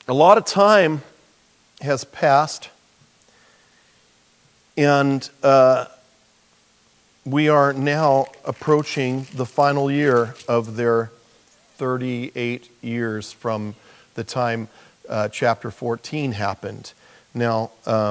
A lot of time has passed, and we are now approaching the final year of their 38 years from the time chapter 14 happened. Now,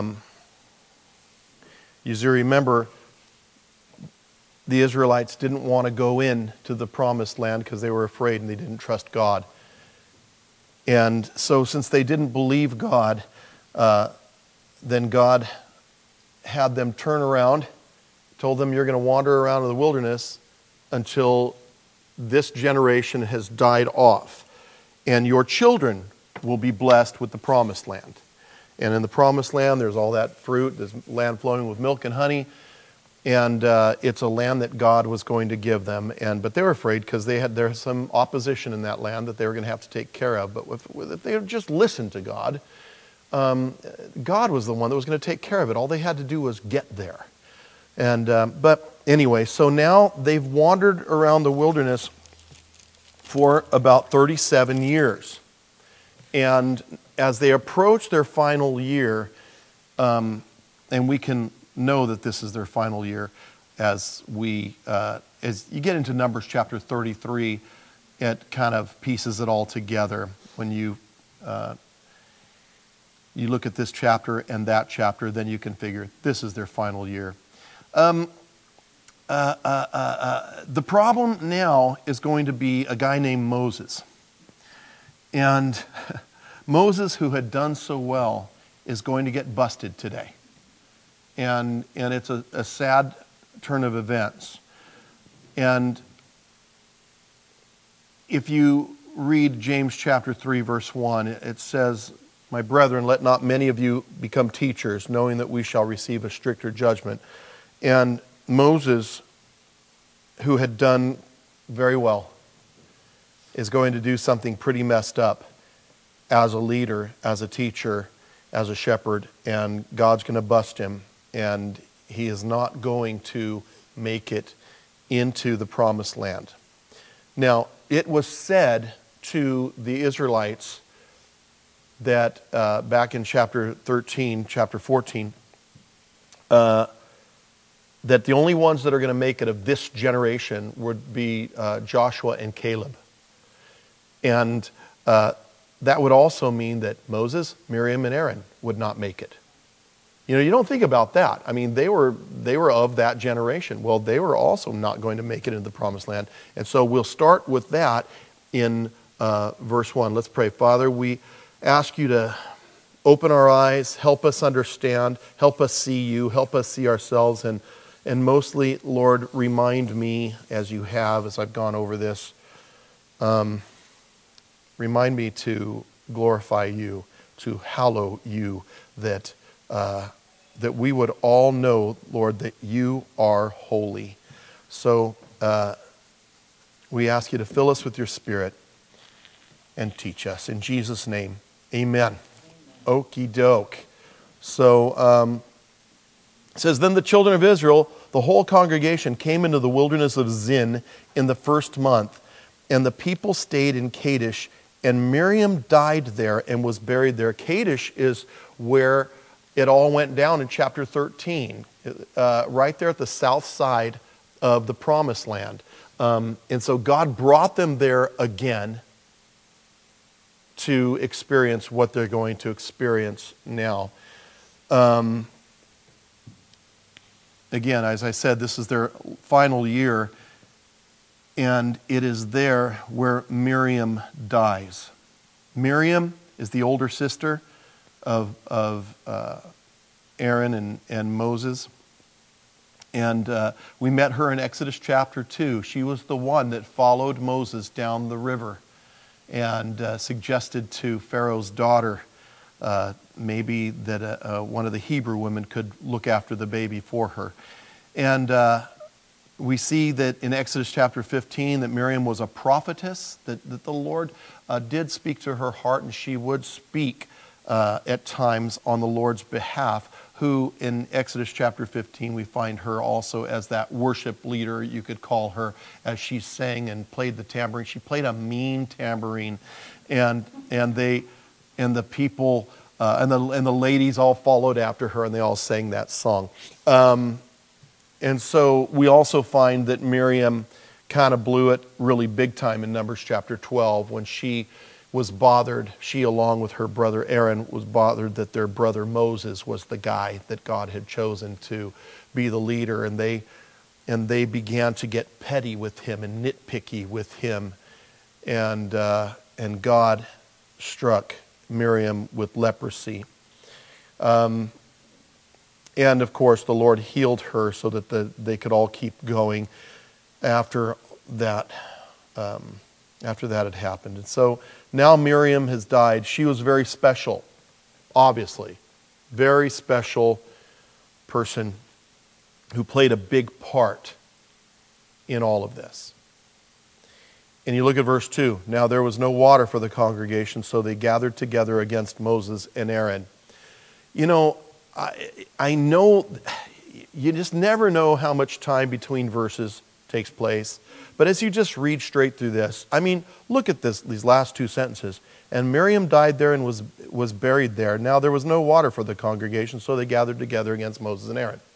you remember, the Israelites didn't want to go in to the promised land because they were afraid and they didn't trust God. And so since they didn't believe God, then God had them turn around, told them, you're going to wander around in the wilderness until this generation has died off. And your children will be blessed with the promised land. And in the promised land, there's all that fruit, there's land flowing with milk and honey. And it's a land that God was going to give them. But they were afraid because there's some opposition in that land that they were going to have to take care of. But if they would just listen to God, God was the one that was going to take care of it. All they had to do was get there. But anyway, so now they've wandered around the wilderness for about 37 years. And as they approach their final year, and we can know that this is their final year as you get into Numbers chapter 33, it kind of pieces it all together. When you look at this chapter and that chapter, then you can figure this is their final year. The problem now is going to be a guy named Moses. And Moses, who had done so well, is going to get busted today. And it's a sad turn of events. And if you read James chapter 3, verse 1, it says, "My brethren, let not many of you become teachers, knowing that we shall receive a stricter judgment." And Moses, who had done very well, is going to do something pretty messed up as a leader, as a teacher, as a shepherd, and God's going to bust him. And he is not going to make it into the promised land. Now, it was said to the Israelites that back in chapter 14, that the only ones that are going to make it of this generation would be Joshua and Caleb. And that would also mean that Moses, Miriam, and Aaron would not make it. You know, you don't think about that. I mean, they were of that generation. Well, they were also not going to make it into the promised land. And so we'll start with that in verse 1. Let's pray. Father, we ask you to open our eyes, help us understand, help us see you, help us see ourselves, and mostly, Lord, remind me, as you have, as I've gone over this, remind me to glorify you, to hallow you, that we would all know, Lord, that you are holy. So we ask you to fill us with your Spirit and teach us. In Jesus' name, amen. Okie doke. So it says, "Then the children of Israel, the whole congregation, came into the wilderness of Zin in the first month, and the people stayed in Kadesh, and Miriam died there and was buried there." Kadesh is where it all went down in chapter 13, right there at the south side of the promised land. And so God brought them there again to experience what they're going to experience now. Again, as I said, this is their final year, and it is there where Miriam dies. Miriam is the older sister of Aaron and Moses. And we met her in Exodus chapter 2. She was the one that followed Moses down the river and suggested to Pharaoh's daughter maybe that one of the Hebrew women could look after the baby for her. And we see that in Exodus chapter 15 that Miriam was a prophetess, that the Lord did speak to her heart, and she would speak at times on the Lord's behalf, who in Exodus chapter 15 we find her also as that worship leader, you could call her, as she sang and played the tambourine. She played a mean tambourine, and they and the people and the ladies all followed after her, and they all sang that song. And so we also find that Miriam kind of blew it really big time in Numbers chapter 12 when she was bothered. She, along with her brother Aaron, was bothered that their brother Moses was the guy that God had chosen to be the leader, and they began to get petty with him and nitpicky with him, and God struck Miriam with leprosy. And of course, the Lord healed her so that they could all keep going after that had happened. And so now Miriam has died. She was very special, obviously. Very special person who played a big part in all of this. And you look at verse 2. Now there was no water for the congregation, so they gathered together against Moses and Aaron. You know, I know you just never know how much time between verses takes place. But as you just read straight through this, I mean, look at these last two sentences. And Miriam died there and was buried there. Now there was no water for the congregation, so they gathered together against Moses and Aaron.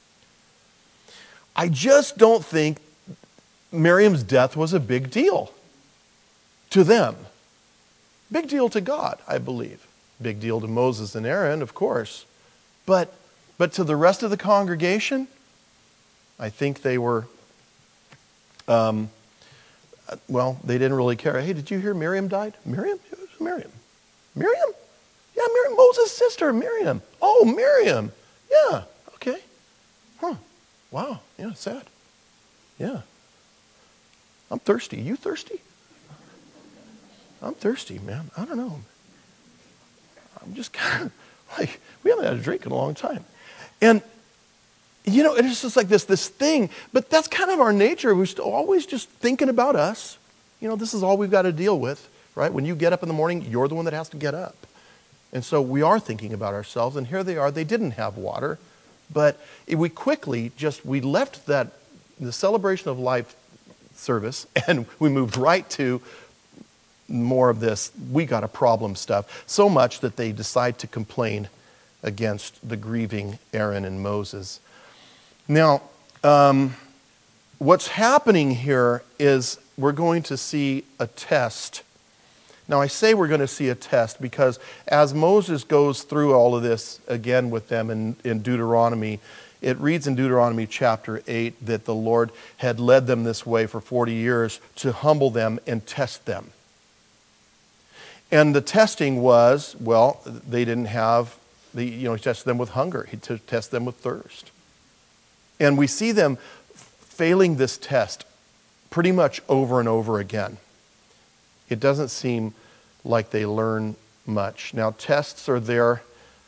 I just don't think Miriam's death was a big deal to them. Big deal to God, I believe. Big deal to Moses and Aaron, of course. But to the rest of the congregation, I think they were, they didn't really care. Hey, did you hear Miriam died? Miriam? Who's Miriam? Miriam? Yeah, Miriam, Moses' sister, Miriam. Oh, Miriam. Yeah, okay. Huh. Wow, yeah, sad. Yeah. I'm thirsty. You thirsty? I'm thirsty, man. I don't know. I'm just kind of like, we haven't had a drink in a long time. And, you know, it's just like this thing, but that's kind of our nature. We're always just thinking about us. You know, this is all we've got to deal with, right? When you get up in the morning, you're the one that has to get up. And so we are thinking about ourselves, and here they are. They didn't have water, but we quickly we left the celebration of life service, and we moved right to more of this, we got a problem stuff, so much that they decide to complain against the grieving Aaron and Moses. Now, what's happening here is we're going to see a test. Now, I say we're going to see a test because as Moses goes through all of this again with them in Deuteronomy, it reads in Deuteronomy chapter 8 that the Lord had led them this way for 40 years to humble them and test them. And the testing was, well, they didn't have, he tested them with hunger. He tested them with thirst. And we see them failing this test pretty much over and over again. It doesn't seem like they learn much. Now, tests are there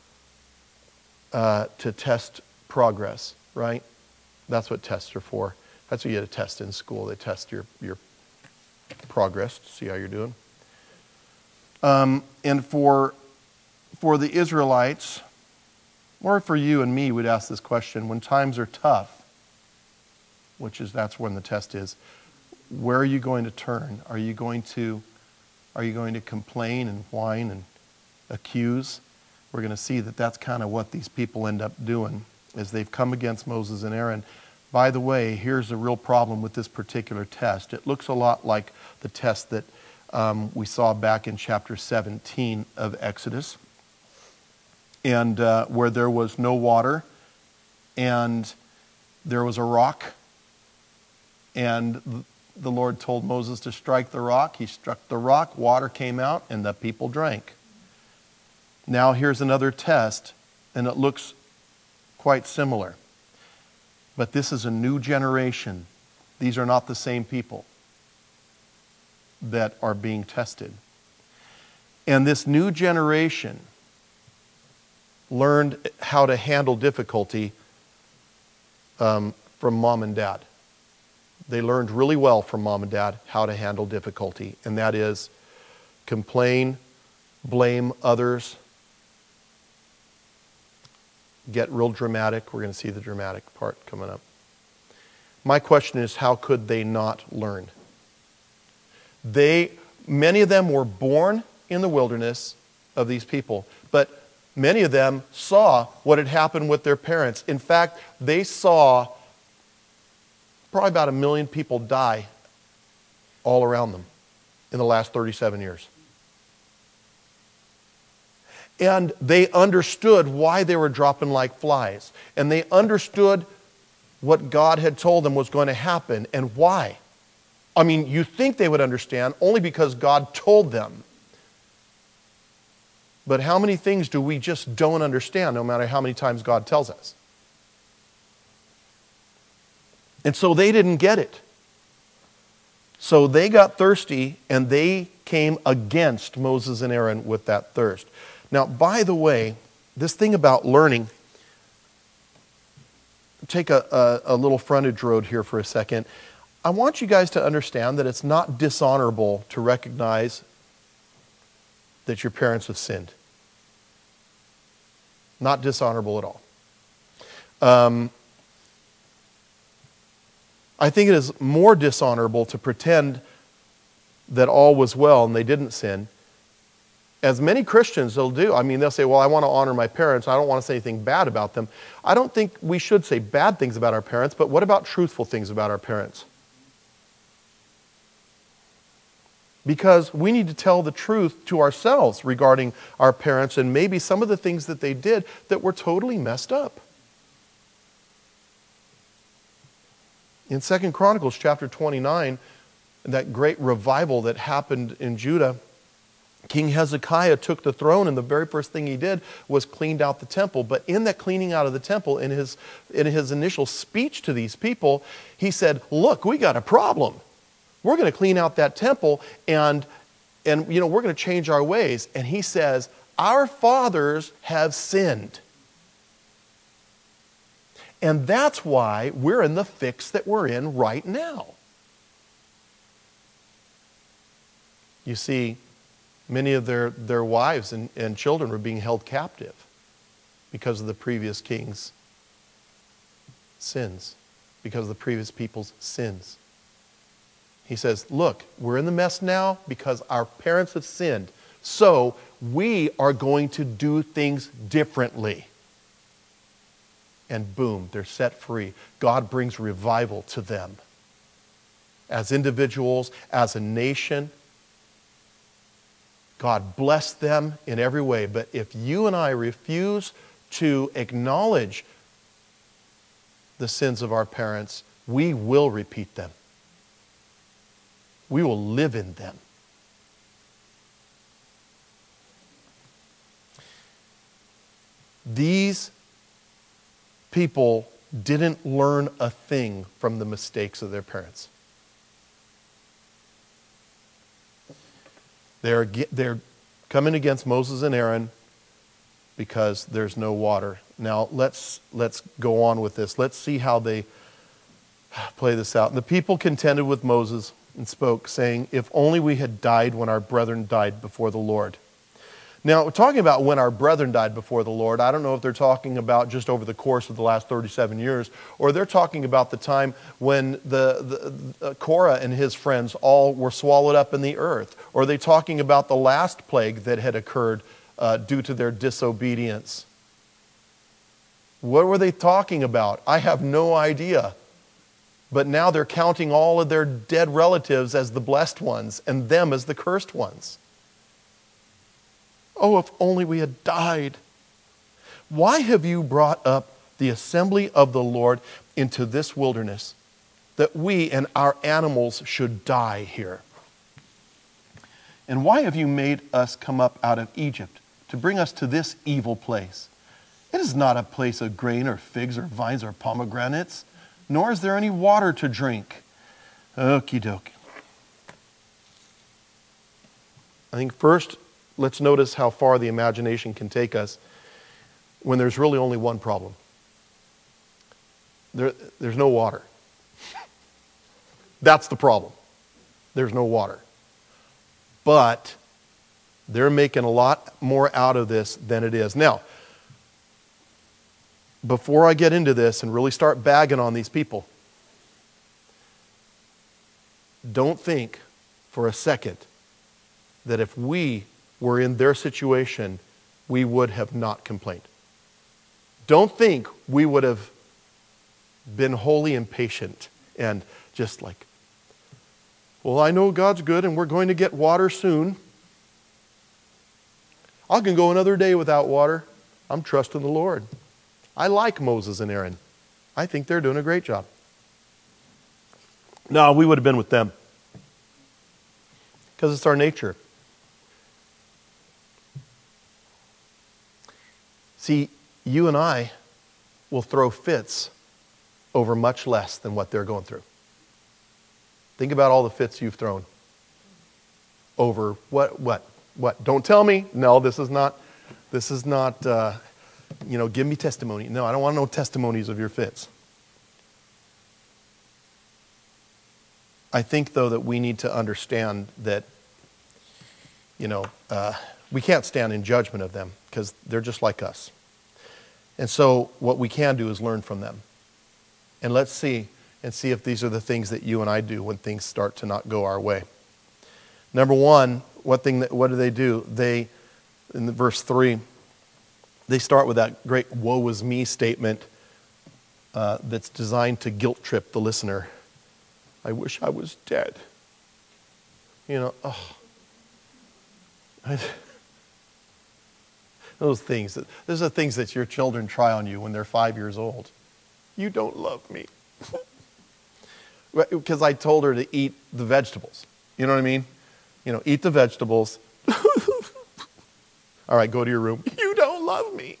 to test progress, right? That's what tests are for. That's what you get a test in school. They test your progress to see how you're doing. And for the Israelites, or for you and me, we'd ask this question: when times are tough, that's when the test is, where are you going to turn? Are you going to complain and whine and accuse? We're going to see that that's kind of what these people end up doing as they've come against Moses and Aaron. By the way, here's the real problem with this particular test. It looks a lot like the test that we saw back in chapter 17 of Exodus, and where there was no water, and there was a rock, and the Lord told Moses to strike the rock. He struck the rock, water came out, and the people drank. Now here's another test, and it looks quite similar. But this is a new generation. These are not the same people that are being tested. And this new generation learned how to handle difficulty from mom and dad. They learned really well from mom and dad how to handle difficulty, and that is complain, blame others, get real dramatic. We're going to see the dramatic part coming up. My question is, how could they not learn? Many of them were born in the wilderness of these people. But many of them saw what had happened with their parents. In fact, they saw probably about 1 million people die all around them in the last 37 years. And they understood why they were dropping like flies. And they understood what God had told them was going to happen and why. I mean, you think they would understand only because God told them. But how many things do we just don't understand no matter how many times God tells us? And so they didn't get it. So they got thirsty and they came against Moses and Aaron with that thirst. Now, by the way, this thing about learning, take a little frontage road here for a second. I want you guys to understand that it's not dishonorable to recognize that your parents have sinned. Not dishonorable at all. I think it is more dishonorable to pretend that all was well and they didn't sin. As many Christians will do. I mean, they'll say, well, I want to honor my parents. I don't want to say anything bad about them. I don't think we should say bad things about our parents, but what about truthful things about our parents? Because we need to tell the truth to ourselves regarding our parents and maybe some of the things that they did that were totally messed up. In 2 Chronicles chapter 29, that great revival that happened in Judah, King Hezekiah took the throne, and the very first thing he did was cleaned out the temple. But in that cleaning out of the temple, in his initial speech to these people, he said, look, we got a problem. We're going to clean out that temple, and we're going to change our ways. And he says, our fathers have sinned. And that's why we're in the fix that we're in right now. You see, many of their wives and children were being held captive because of the previous king's sins, because of the previous people's sins. He says, look, we're in the mess now because our parents have sinned. So we are going to do things differently. And boom, they're set free. God brings revival to them. As individuals, as a nation, God bless them in every way. But if you and I refuse to acknowledge the sins of our parents, we will repeat them. We will live in them. These people didn't learn a thing from the mistakes of their parents. They're coming against Moses and Aaron because there's no water. Now, let's go on with this. Let's see how they play this out. And the people contended with Moses and spoke, saying, if only we had died when our brethren died before the Lord. Now, we're talking about when our brethren died before the Lord. I don't know if they're talking about just over the course of the last 37 years, or they're talking about the time when the Korah and his friends all were swallowed up in the earth. Or are they talking about the last plague that had occurred due to their disobedience? What were they talking about? I have no idea. But now they're counting all of their dead relatives as the blessed ones and them as the cursed ones. Oh, if only we had died. Why have you brought up the assembly of the Lord into this wilderness, that we and our animals should die here? And why have you made us come up out of Egypt to bring us to this evil place? It is not a place of grain or figs or vines or pomegranates, nor is there any water to drink. Okie dokie. I think first, let's notice how far the imagination can take us when there's really only one problem. There's no water. That's the problem. There's no water. But they're making a lot more out of this than it is. Now, before I get into this and really start bagging on these people, don't think for a second that if we were in their situation, we would have not complained. Don't think we would have been wholly impatient and just like, well, I know God's good and we're going to get water soon. I can go another day without water. I'm trusting the Lord. I like Moses and Aaron. I think they're doing a great job. No, we would have been with them. Because it's our nature. See, you and I will throw fits over much less than what they're going through. Think about all the fits you've thrown over what? Don't tell me. No, this is not, give me testimony. No, I don't want no testimonies of your fits. I think, though, that we need to understand that, we can't stand in judgment of them because they're just like us. And so what we can do is learn from them. And let's see if these are the things that you and I do when things start to not go our way. Number one, what do they do? In verse 3, they start with that great woe is me statement that's designed to guilt trip the listener. I wish I was dead. Those things are things that your children try on you when they're 5 years old. You don't love me. Because I told her to eat the vegetables. You know what I mean? Eat the vegetables. All right, go to your room. You don't love me.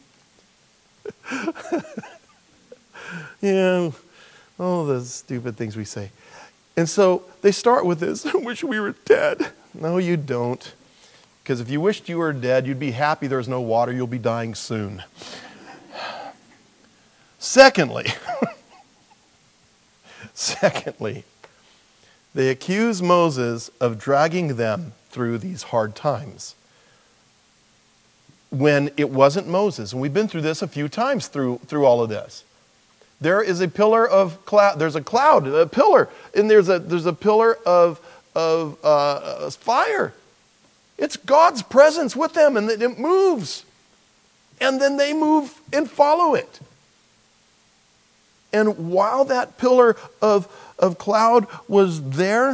Yeah. Oh, the stupid things we say. And so they start with this, I wish we were dead. No, you don't. Because if you wished you were dead, you'd be happy there's no water, you'll be dying soon. Secondly, they accuse Moses of dragging them through these hard times when it wasn't Moses. And we've been through this a few times through all of this. There is a pillar of cloud. There's a cloud, a pillar, and there's a pillar of fire. It's God's presence with them, and it moves. And then they move and follow it. And while that pillar of cloud was there,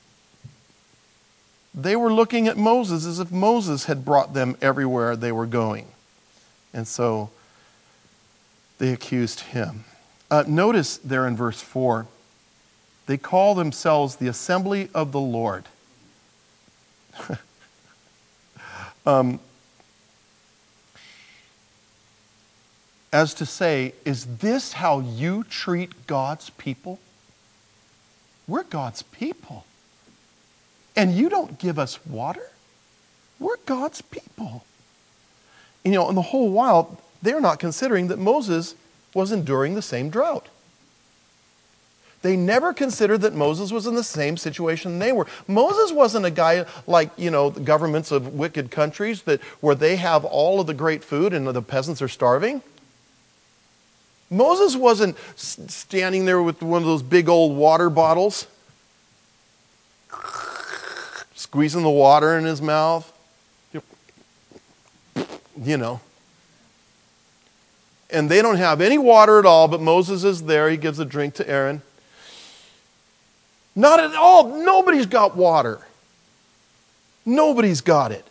they were looking at Moses as if Moses had brought them everywhere they were going. And so they accused him. Notice there in verse 4, they call themselves the assembly of the Lord. As to say, is this how you treat God's people? We're God's people. And you don't give us water? We're God's people. And the whole while, they're not considering that Moses was enduring the same drought. They never considered that Moses was in the same situation they were. Moses wasn't a guy like, the governments of wicked countries where they have all of the great food and the peasants are starving. Moses wasn't standing there with one of those big old water bottles, squeezing the water in his mouth. And they don't have any water at all, but Moses is there. He gives a drink to Aaron. Not at all. Nobody's got water. Nobody's got it.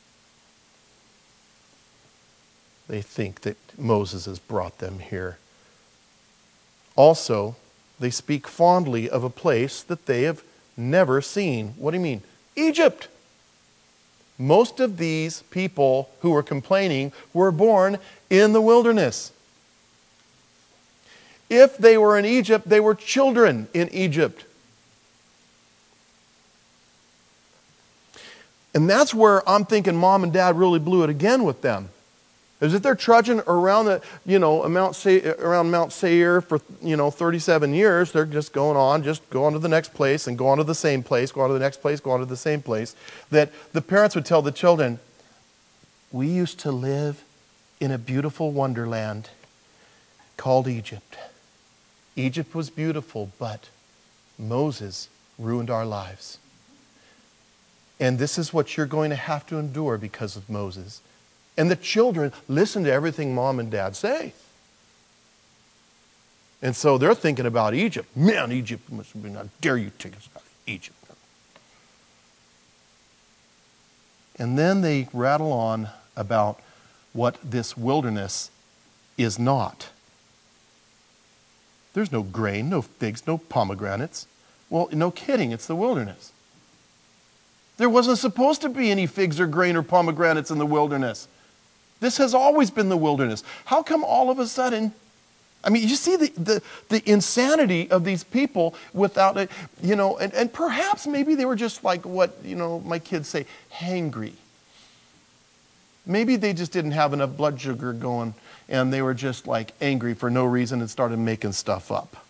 They think that Moses has brought them here. Also, they speak fondly of a place that they have never seen. What do you mean? Egypt. Most of these people who were complaining were born in the wilderness. If they were in Egypt, they were children in Egypt. And that's where I'm thinking mom and dad really blew it again with them. Is that they're trudging around around Mount Seir for 37 years. They're just going on to the next place and go on to the same place, go on to the next place, go on to the same place. That the parents would tell the children, we used to live in a beautiful wonderland called Egypt. Egypt was beautiful, but Moses ruined our lives. And this is what you're going to have to endure because of Moses. And the children listen to everything mom and dad say. And so they're thinking about Egypt. Man, Egypt must have been, how dare you take us out of Egypt. And then they rattle on about what this wilderness is not. There's no grain, no figs, no pomegranates. Well, no kidding, it's the wilderness. There wasn't supposed to be any figs or grain or pomegranates in the wilderness. This has always been the wilderness. How come all of a sudden, I mean, you see the insanity of these people without it, and perhaps maybe they were just like what, my kids say, hangry. Maybe they just didn't have enough blood sugar going and they were just like angry for no reason and started making stuff up.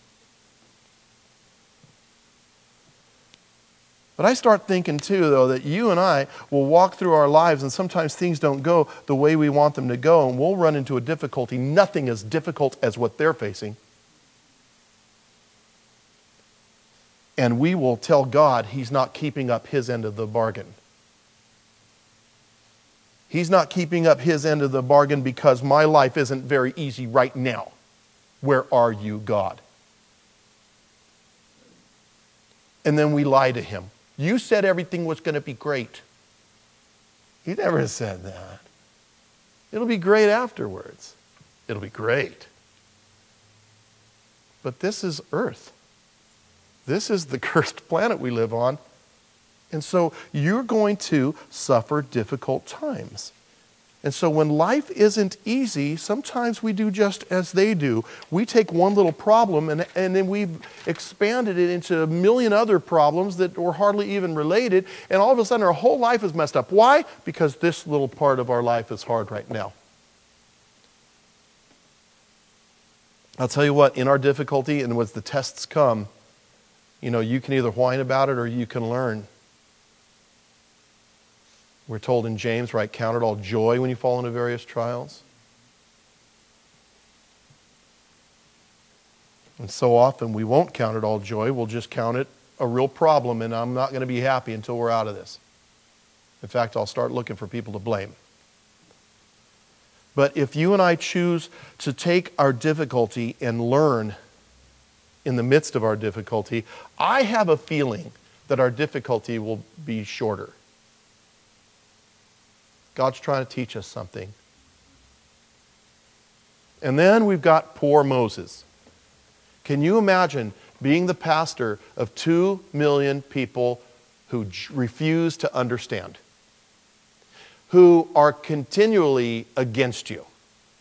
But I start thinking too, though, that you and I will walk through our lives and sometimes things don't go the way we want them to go and we'll run into a difficulty. Nothing as difficult as what they're facing. And we will tell God He's not keeping up His end of the bargain. He's not keeping up His end of the bargain because my life isn't very easy right now. Where are you, God? And then we lie to Him. You said everything was going to be great. He never said that. It'll be great afterwards. It'll be great. But this is earth. This is the cursed planet we live on. And so you're going to suffer difficult times. And so when life isn't easy, sometimes we do just as they do. We take one little problem and then we've expanded it into a million other problems that were hardly even related. And all of a sudden our whole life is messed up. Why? Because this little part of our life is hard right now. I'll tell you what, in our difficulty and as the tests come, you can either whine about it or you can learn. We're told in James, right, count it all joy when you fall into various trials. And so often we won't count it all joy. We'll just count it a real problem, and I'm not going to be happy until we're out of this. In fact, I'll start looking for people to blame. But if you and I choose to take our difficulty and learn in the midst of our difficulty, I have a feeling that our difficulty will be shorter. God's trying to teach us something. And then we've got poor Moses. Can you imagine being the pastor of 2 million people who refuse to understand? Who are continually against you?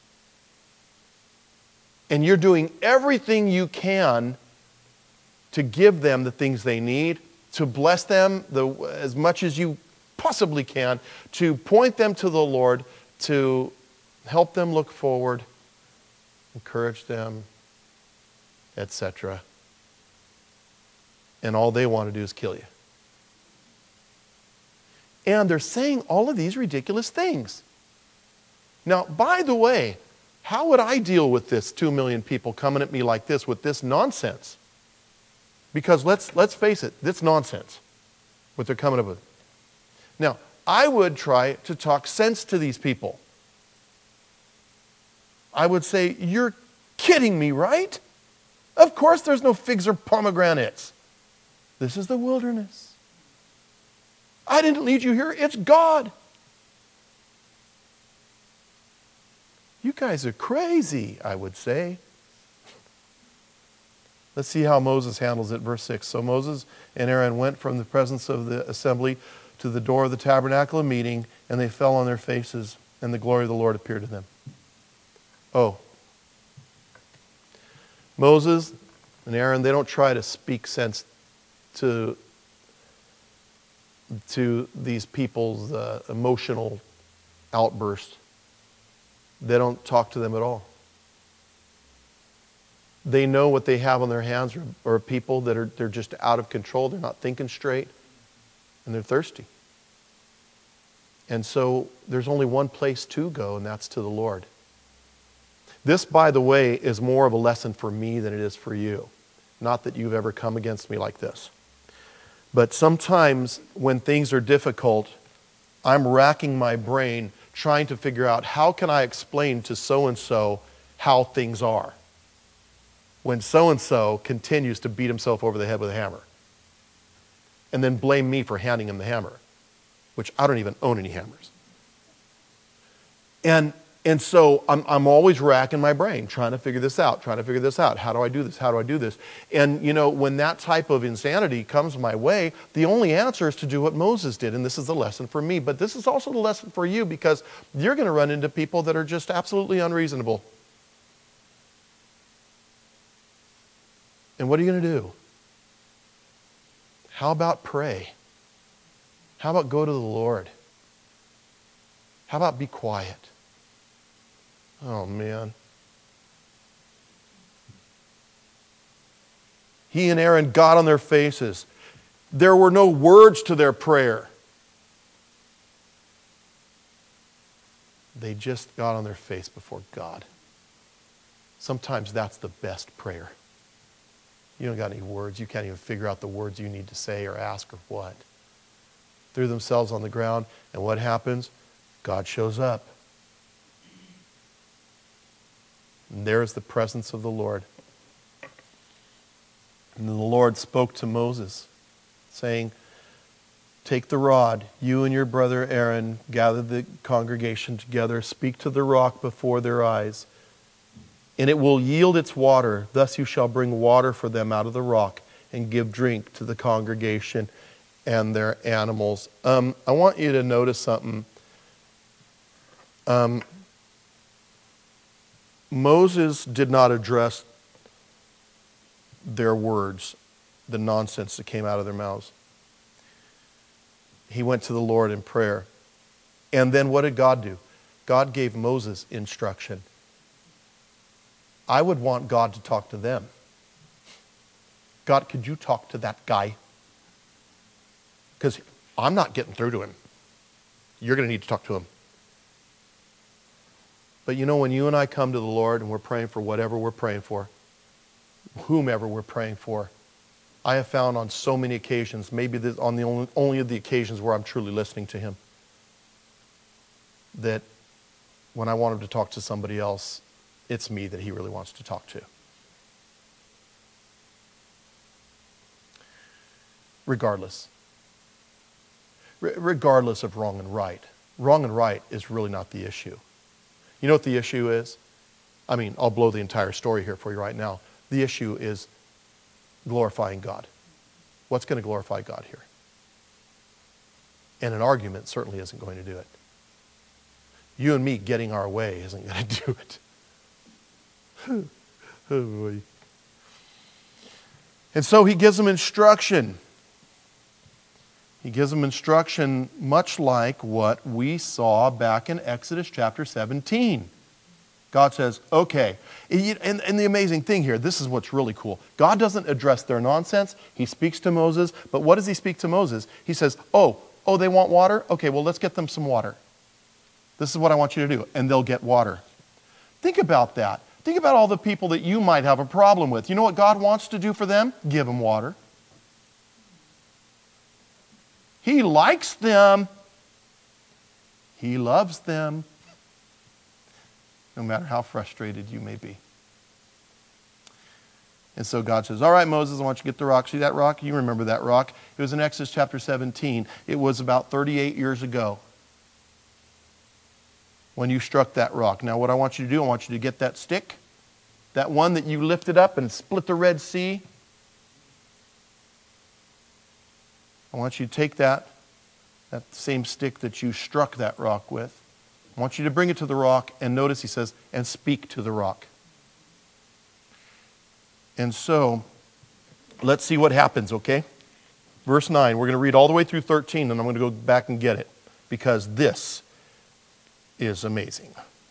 And you're doing everything you can to give them the things they need, to bless them as much as you possibly can, to point them to the Lord, to help them look forward, encourage them, etc. And all they want to do is kill you. And they're saying all of these ridiculous things. Now, by the way, how would I deal with this 2 million people coming at me like this with this nonsense? Because let's face it, this nonsense, what they're coming up with. Now, I would try to talk sense to these people. I would say, you're kidding me, right? Of course there's no figs or pomegranates. This is the wilderness. I didn't lead you here. It's God. You guys are crazy, I would say. Let's see how Moses handles it. Verse 6. So Moses and Aaron went from the presence of the assembly to the door of the tabernacle of meeting, and they fell on their faces, and the glory of the Lord appeared to them. Oh. Moses and Aaron, they don't try to speak sense to these people's emotional outbursts. They don't talk to them at all. They know what they have on their hands are people that they're just out of control. They're not thinking straight. And they're thirsty. And so there's only one place to go, and that's to the Lord. This, by the way, is more of a lesson for me than it is for you. Not that you've ever come against me like this. But sometimes when things are difficult, I'm racking my brain trying to figure out how can I explain to so-and-so how things are when so-and-so continues to beat himself over the head with a hammer and then blame me for handing him the hammer, which I don't even own any hammers. And so I'm always racking my brain trying to figure this out. How do I do this? And, when that type of insanity comes my way, the only answer is to do what Moses did. And this is the lesson for me. But this is also the lesson for you, because you're going to run into people that are just absolutely unreasonable. And what are you going to do? How about pray? How about go to the Lord? How about be quiet? Oh, man. He and Aaron got on their faces. There were no words to their prayer. They just got on their face before God. Sometimes that's the best prayer. You don't got any words. You can't even figure out the words you need to say or ask or what. Threw themselves on the ground, and what happens? God shows up. And there is the presence of the Lord. And then the Lord spoke to Moses, saying, take the rod, you and your brother Aaron, gather the congregation together, speak to the rock before their eyes, and it will yield its water. Thus you shall bring water for them out of the rock and give drink to the congregation and their animals. I want you to notice something. Moses did not address their words, the nonsense that came out of their mouths. He went to the Lord in prayer. And then what did God do? God gave Moses instruction. I would want God to talk to them. God, could you talk to that guy? Because I'm not getting through to him. You're going to need to talk to him. But when you and I come to the Lord and we're praying for whatever we're praying for, whomever we're praying for, I have found on so many occasions, maybe this on the only of the occasions where I'm truly listening to him, that when I want him to talk to somebody else, it's me that he really wants to talk to. Regardless of wrong and right. Wrong and right is really not the issue. You know what the issue is? I'll blow the entire story here for you right now. The issue is glorifying God. What's going to glorify God here? And an argument certainly isn't going to do it. You and me getting our way isn't going to do it. Oh boy. And so he gives them instruction. He gives them instruction much like what we saw back in Exodus chapter 17. God says, okay. And the amazing thing here, this is what's really cool. God doesn't address their nonsense. He speaks to Moses. But what does he speak to Moses? He says, oh, they want water? Okay, well, let's get them some water. This is what I want you to do. And they'll get water. Think about that. Think about all the people that you might have a problem with. You know what God wants to do for them? Give them water. He likes them. He loves them. No matter how frustrated you may be. And so God says, all right, Moses, I want you to get the rock. See that rock? You remember that rock. It was in Exodus chapter 17. It was about 38 years ago when you struck that rock. Now what I want you to do, I want you to get that stick, that one that you lifted up and split the Red Sea. I want you to take that same stick that you struck that rock with. I want you to bring it to the rock, and notice he says, and speak to the rock. And so, let's see what happens, okay? Verse 9, we're going to read all the way through 13, and I'm going to go back and get it, because this is amazing.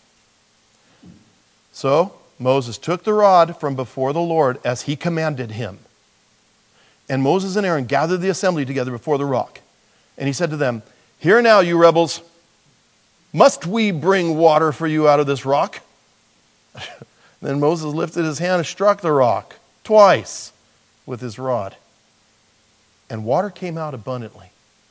So, Moses took the rod from before the Lord as he commanded him. And Moses and Aaron gathered the assembly together before the rock. And he said to them, hear now, you rebels, must we bring water for you out of this rock? Then Moses lifted his hand and struck the rock twice with his rod. And water came out abundantly.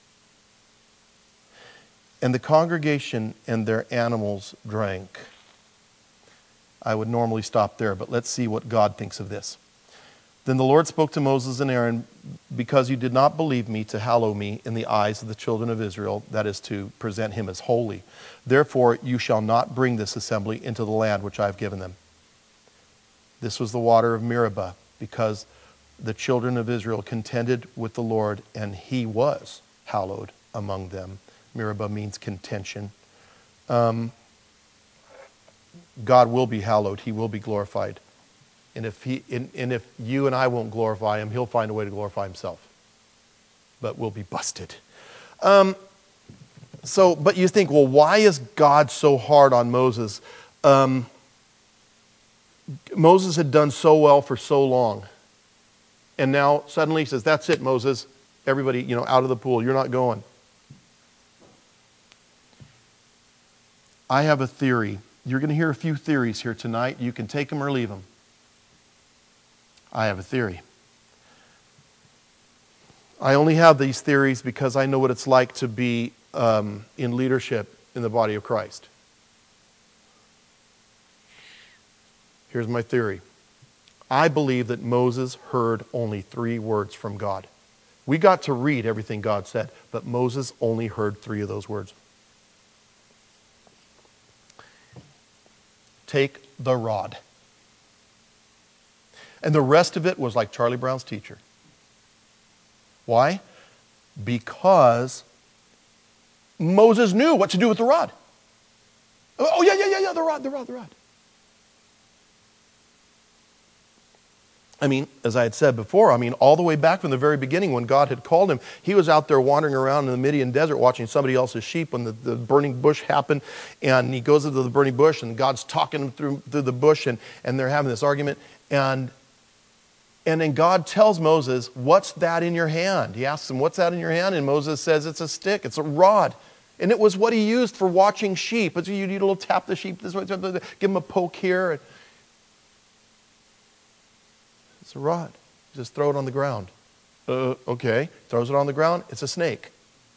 And the congregation and their animals drank. I would normally stop there, but let's see what God thinks of this. Then the Lord spoke to Moses and Aaron, because you did not believe me to hallow me in the eyes of the children of Israel, that is to present him as holy. Therefore you shall not bring this assembly into the land which I have given them. This was the water of Meribah, because the children of Israel contended with the Lord, and he was hallowed among them. Meribah means contention. God will be hallowed. He will be glorified. And if you and I won't glorify him, he'll find a way to glorify himself. But we'll be busted. But you think, well, why is God so hard on Moses? Moses had done so well for so long. And now suddenly he says, that's it, Moses. Everybody, out of the pool. You're not going. I have a theory. You're going to hear a few theories here tonight. You can take them or leave them. I have a theory. I only have these theories because I know what it's like to be in leadership in the body of Christ. Here's my theory. I believe that Moses heard only 3 words from God. We got to read everything God said, but Moses only heard 3 of those words. Take the rod. And the rest of it was like Charlie Brown's teacher. Why? Because Moses knew what to do with the rod. Oh, yeah, the rod. As I had said before, all the way back from the very beginning when God had called him, he was out there wandering around in the Midian desert watching somebody else's sheep when the burning bush happened, and he goes into the burning bush and God's talking him through the bush, and they're having this argument, and then God tells Moses, what's that in your hand? He asks him, what's that in your hand? And Moses says, it's a stick, it's a rod. And it was what he used for watching sheep. You need a little tap the sheep this way, give him a poke here. It's a rod. Just throw it on the ground. Okay. Throws it on the ground. It's a snake.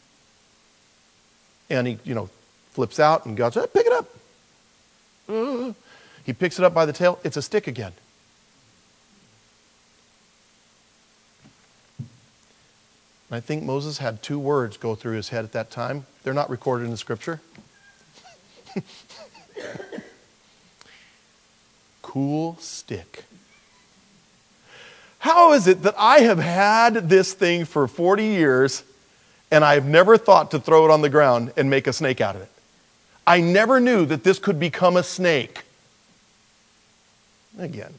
And he, flips out and God says, pick it up. He picks it up by the tail. It's a stick again. And I think Moses had 2 words go through his head at that time. They're not recorded in the scripture. Cool stick. How is it that I have had this thing for 40 years and I've never thought to throw it on the ground and make a snake out of it? I never knew that this could become a snake. Again.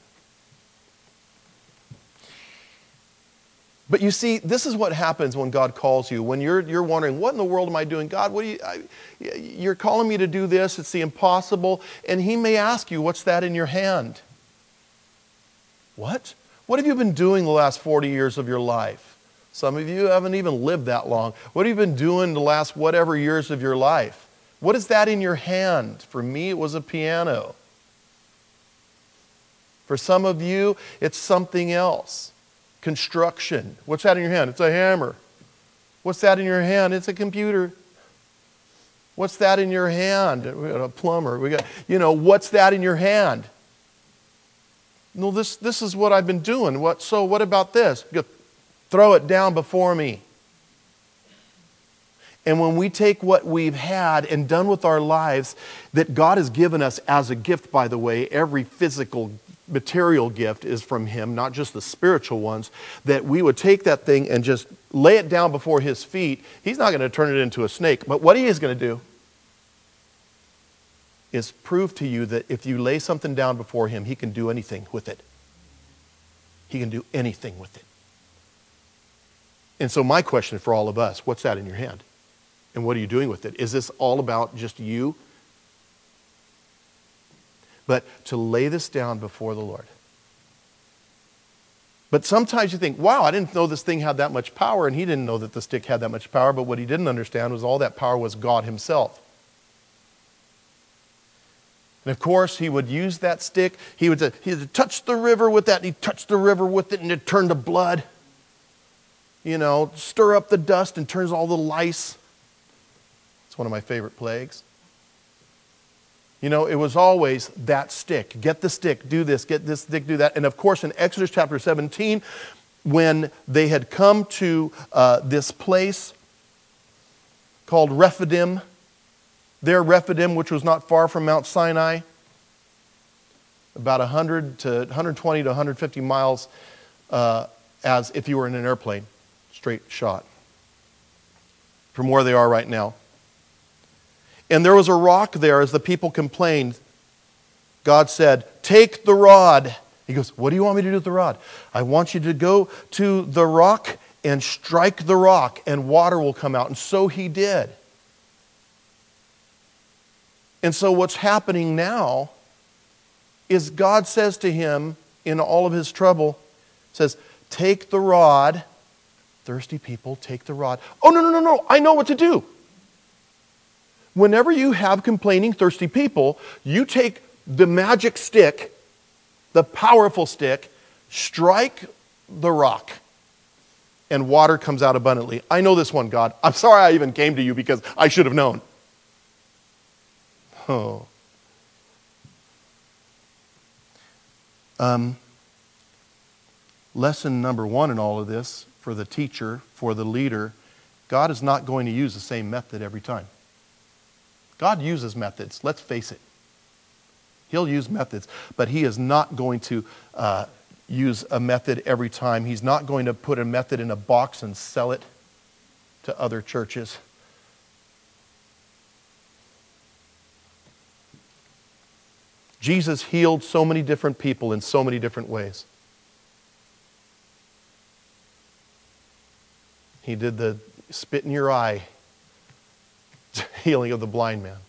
But you see, this is what happens when God calls you. When you're wondering, what in the world am I doing? God, you're calling me to do this. It's the impossible. And he may ask you, what's that in your hand? What? What have you been doing the last 40 years of your life? Some of you haven't even lived that long. What have you been doing the last whatever years of your life? What is that in your hand? For me, it was a piano. For some of you, it's something else. Construction. What's that in your hand? It's a hammer. What's that in your hand? It's a computer. What's that in your hand? We got a plumber. What's that in your hand? No, this is what I've been doing. What about this? Throw it down before me. And when we take what we've had and done with our lives, that God has given us as a gift, by the way, every physical, material gift is from him, not just the spiritual ones, that we would take that thing and just lay it down before his feet. He's not going to turn it into a snake. But what he is going to do is prove to you that if you lay something down before him, he can do anything with it. He can do anything with it. And so my question for all of us, what's that in your hand? And what are you doing with it? Is this all about just you? But to lay this down before the Lord. But sometimes you think, wow, I didn't know this thing had that much power, and he didn't know that the stick had that much power, but what he didn't understand was all that power was God himself. And of course, he would use that stick. He would touch the river with that, and he'd touch the river with it, and it turned to blood. stir up the dust and turns all the lice. It's one of my favorite plagues. It was always that stick. Get the stick, do this, get this stick, do that. And of course, in Exodus chapter 17, when they had come to this place called Rephidim, Rephidim, which was not far from Mount Sinai, about 100 to 120 to 150 miles as if you were in an airplane, straight shot from where they are right now. And there was a rock there as the people complained. God said, take the rod. He goes, what do you want me to do with the rod? I want you to go to the rock and strike the rock and water will come out. And so he did. And so what's happening now is God says to him in all of his trouble, says, take the rod. Thirsty people, take the rod. Oh, no. I know what to do. Whenever you have complaining, thirsty people, you take the magic stick, the powerful stick, strike the rock, and water comes out abundantly. I know this one, God. I'm sorry I even came to you because I should have known. Oh. Lesson number one in all of this, for the teacher, for the leader, God is not going to use the same method every time. God uses methods, let's face it. He'll use methods, but he is not going to use a method every time. He's not going to put a method in a box and sell it to other churches. Jesus healed so many different people in so many different ways. He did the spit in your eye healing of the blind man.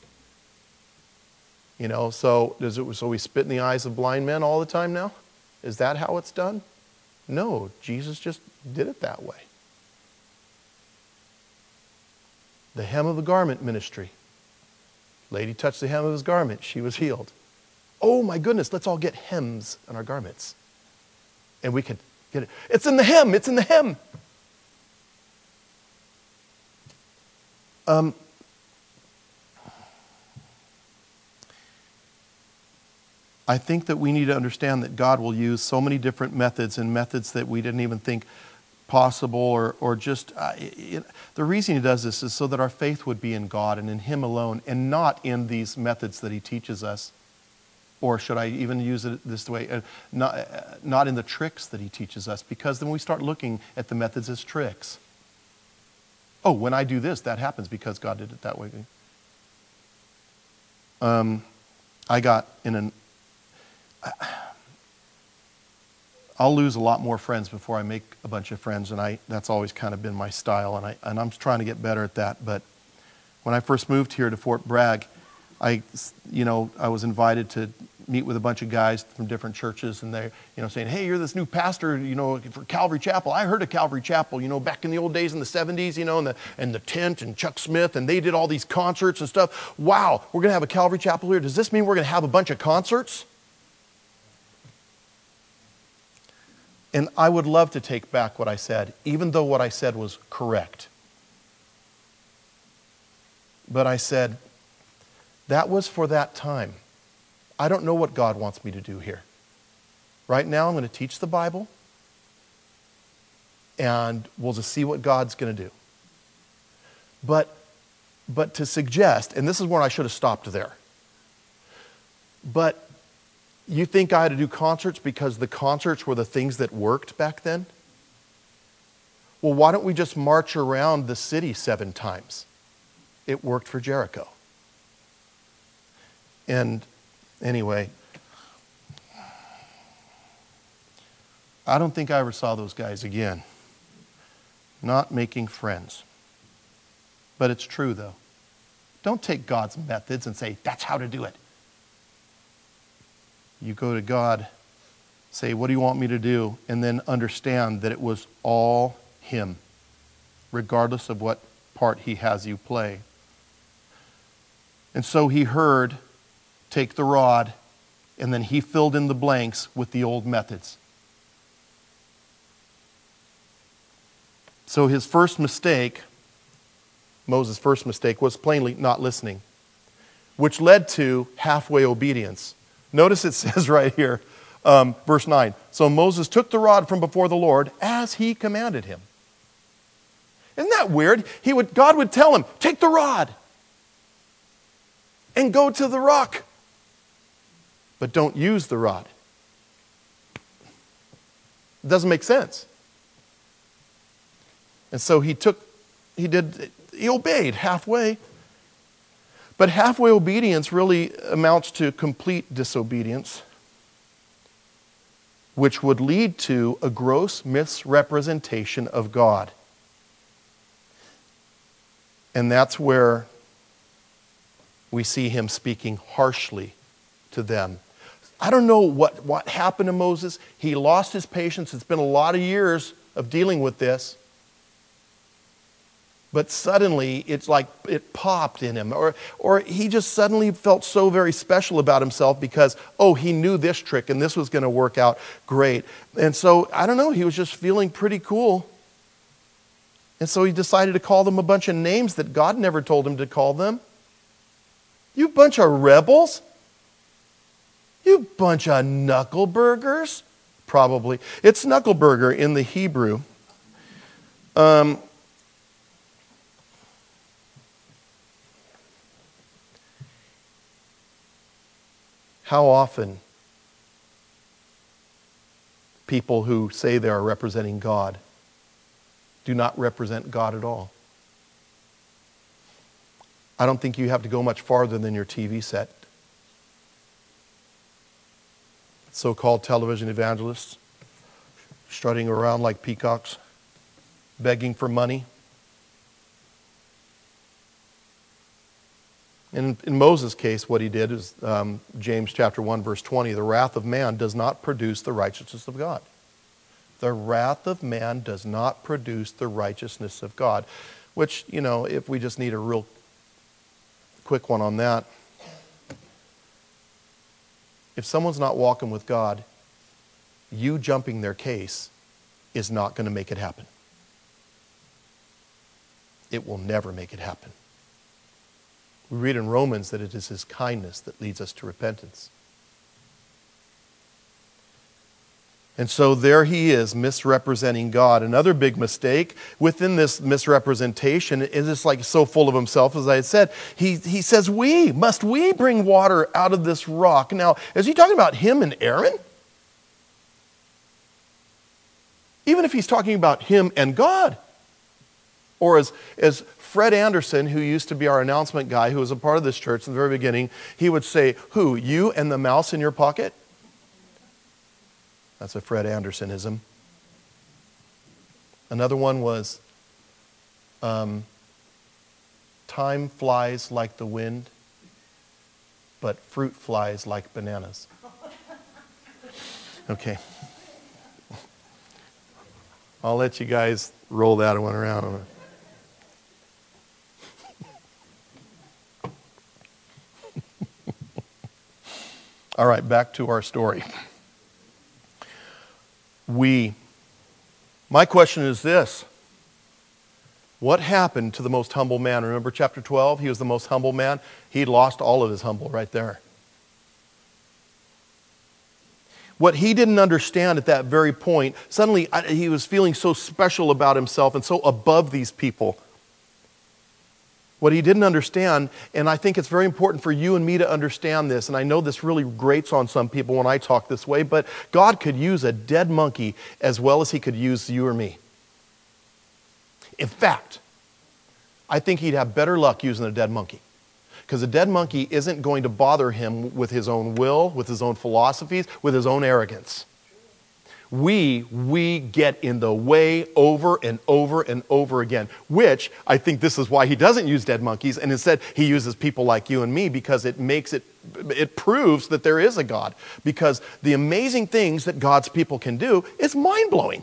So we spit in the eyes of blind men all the time now? Is that how it's done? No, Jesus just did it that way. The hem of the garment ministry. Lady touched the hem of his garment. She was healed. Oh my goodness, let's all get hems on our garments. And we could get it. It's in the hem. It's in the hem. I think that we need to understand that God will use so many different methods and methods that we didn't even think possible or just... the reason he does this is so that our faith would be in God and in him alone and not in these methods that he teaches us. Or should I even use it this way? Not in the tricks that he teaches us, because then we start looking at the methods as tricks. Oh, when I do this, that happens because God did it that way. I got in an... I'll lose a lot more friends before I make a bunch of friends, and that's always kind of been my style, and I'm trying to get better at that. But when I first moved here to Fort Bragg, I was invited to meet with a bunch of guys from different churches, and they're, saying, hey, you're this new pastor, for Calvary Chapel. I heard of Calvary Chapel, back in the old days in the 70s, and the Tent and Chuck Smith, and they did all these concerts and stuff. Wow, we're going to have a Calvary Chapel here. Does this mean we're going to have a bunch of concerts? And I would love to take back what I said, even though what I said was correct. But I said, that was for that time. I don't know what God wants me to do here. Right now I'm going to teach the Bible, and we'll just see what God's going to do. But to suggest, and this is where I should have stopped there, but you think I had to do concerts because the concerts were the things that worked back then? Well, why don't we just march around the city 7 times? It worked for Jericho. And anyway, I don't think I ever saw those guys again. Not making friends. But it's true, though. Don't take God's methods and say, that's how to do it. You go to God, say, what do you want me to do? And then understand that it was all him, regardless of what part he has you play. And so he heard, take the rod, and then he filled in the blanks with the old methods. So his first mistake, Moses' first mistake, was plainly not listening, which led to halfway obedience. Notice it says right here, verse 9, so Moses took the rod from before the Lord as he commanded him. Isn't that weird? God would tell him, take the rod and go to the rock, but don't use the rod. It doesn't make sense. And so he obeyed halfway. But halfway obedience really amounts to complete disobedience, which would lead to a gross misrepresentation of God. And that's where we see him speaking harshly to them. I don't know what happened to Moses. He lost his patience. It's been a lot of years of dealing with this. But suddenly, it's like it popped in him. Or he just suddenly felt so very special about himself because, he knew this trick and this was going to work out great. And so, I don't know, he was just feeling pretty cool. And so he decided to call them a bunch of names that God never told him to call them. You bunch of rebels. You bunch of knuckleburgers. Probably. It's knuckleburger in the Hebrew. How often people who say they are representing God do not represent God at all? I don't think you have to go much farther than your TV set. So-called television evangelists strutting around like peacocks, begging for money. And in Moses' case, what he did is, James chapter 1, verse 20, the wrath of man does not produce the righteousness of God. The wrath of man does not produce the righteousness of God. Which, if we just need a real quick one on that. If someone's not walking with God, you jumping their case is not going to make it happen. It will never make it happen. We read in Romans that it is his kindness that leads us to repentance. And so there he is, misrepresenting God. Another big mistake within this misrepresentation is just like so full of himself, as I had said. He says, must we bring water out of this rock? Now, is he talking about him and Aaron? Even if he's talking about him and God. Or as Fred Anderson, who used to be our announcement guy, who was a part of this church in the very beginning, he would say, who, you and the mouse in your pocket? That's a Fred Andersonism. Another one was, time flies like the wind, but fruit flies like bananas. Okay. I'll let you guys roll that one around. All right, back to our story. My question is this. What happened to the most humble man? Remember chapter 12? He was the most humble man. He lost all of his humble right there. What he didn't understand at that very point, suddenly he was feeling so special about himself and so above these people. What he didn't understand, and I think it's very important for you and me to understand this, and I know this really grates on some people when I talk this way, but God could use a dead monkey as well as he could use you or me. In fact, I think he'd have better luck using a dead monkey. Because a dead monkey isn't going to bother him with his own will, with his own philosophies, with his own arrogance. We get in the way over and over and over again, which I think this is why he doesn't use dead monkeys, and instead he uses people like you and me, because it proves that there is a God. Because the amazing things that God's people can do is mind-blowing.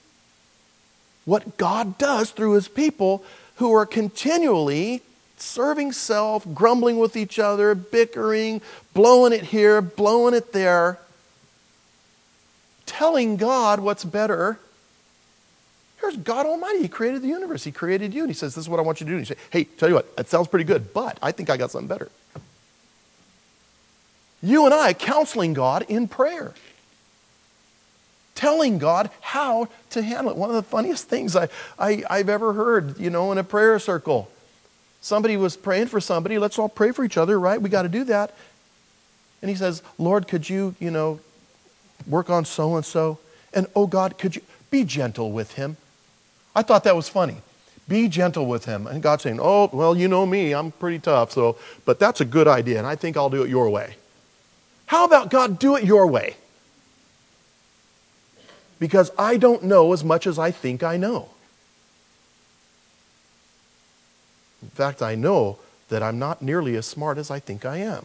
What God does through his people who are continually serving self, grumbling with each other, bickering, blowing it here, blowing it there, telling God what's better, Here's God Almighty. He created the universe. He created you. And he says, this is what I want you to do. And you say, hey, tell you what, that sounds pretty good, but I think I got something better. You and I counseling God in prayer. Telling God how to handle it. One of the funniest things I've ever heard, in a prayer circle. Somebody was praying for somebody. Let's all pray for each other, right? We got to do that. And he says, Lord, could you, work on so-and-so? And, oh God, could you be gentle with him? I thought that was funny. Be gentle with him. And God's saying, oh, well, you know me. I'm pretty tough. But that's a good idea. And I think I'll do it your way. How about God do it your way? Because I don't know as much as I think I know. In fact, I know that I'm not nearly as smart as I think I am.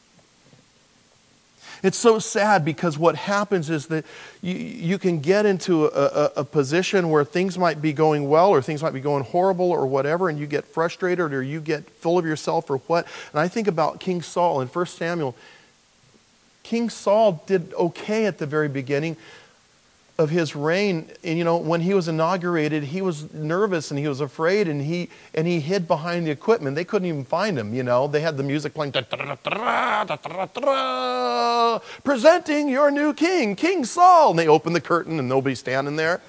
It's so sad because what happens is that you can get into a position where things might be going well or things might be going horrible or whatever, and you get frustrated or you get full of yourself or what. And I think about King Saul in 1 Samuel. King Saul did okay at the very beginning of his reign, and when he was inaugurated, he was nervous and he was afraid, and he hid behind the equipment. They couldn't even find him. They had the music playing, presenting your new king, King Saul, and they opened the curtain and nobody's standing there,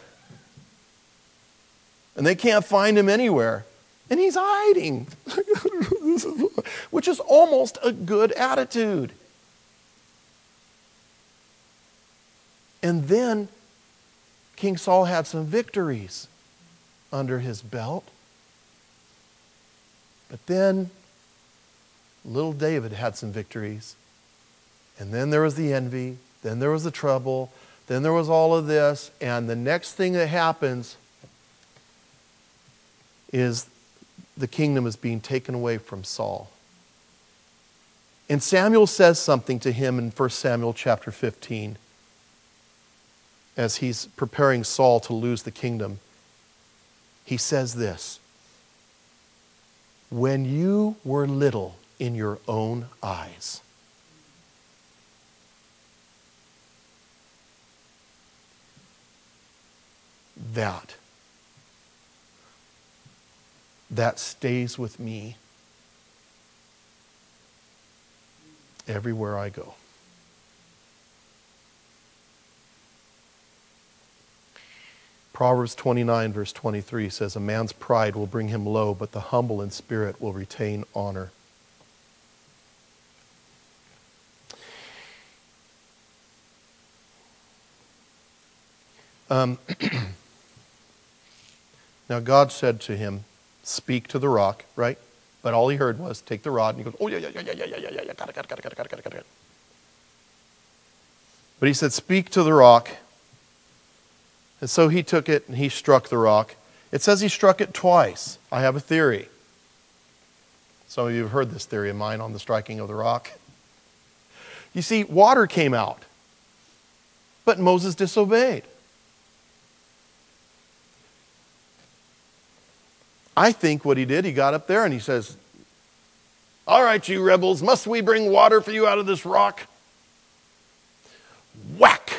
and they can't find him anywhere, and he's hiding, which is almost a good attitude. And then King Saul had some victories under his belt. But then little David had some victories. And then there was the envy. Then there was the trouble. Then there was all of this. And the next thing that happens is the kingdom is being taken away from Saul. And Samuel says something to him in 1 Samuel chapter 15. As he's preparing Saul to lose the kingdom, he says this: when you were little in your own eyes, that stays with me everywhere I go. Proverbs 29 verse 23 says, a man's pride will bring him low, but the humble in spirit will retain honor. Now God said to him, speak to the rock, right? But all he heard was, take the rod, and he goes, oh yeah, got it. But he said, speak to the rock. And so he took it and he struck the rock. It says he struck it twice. I have a theory. Some of you have heard this theory of mine on the striking of the rock. You see, water came out, but Moses disobeyed. I think what he did, he got up there and he says, all right, you rebels, must we bring water for you out of this rock? Whack!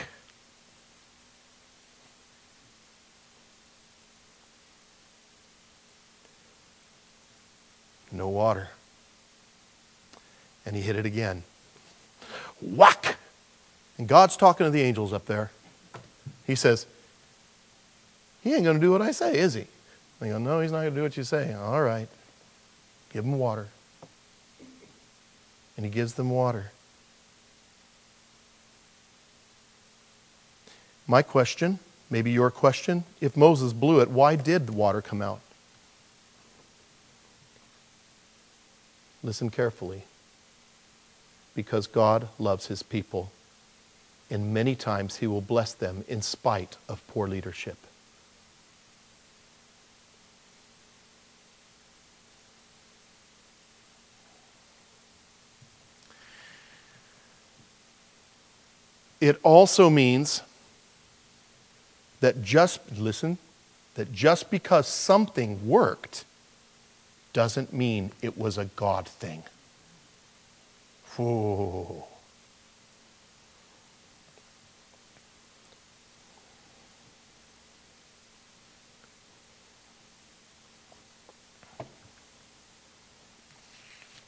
No water. And he hit it again. Whack! And God's talking to the angels up there. He says, he ain't going to do what I say, is he? They go, no, he's not going to do what you say. All right. Give him water. And he gives them water. My question, maybe your question, if Moses blew it, why did the water come out? Listen carefully. Because God loves his people, and many times he will bless them in spite of poor leadership. It also means that just because something worked doesn't mean it was a God thing. Whoa.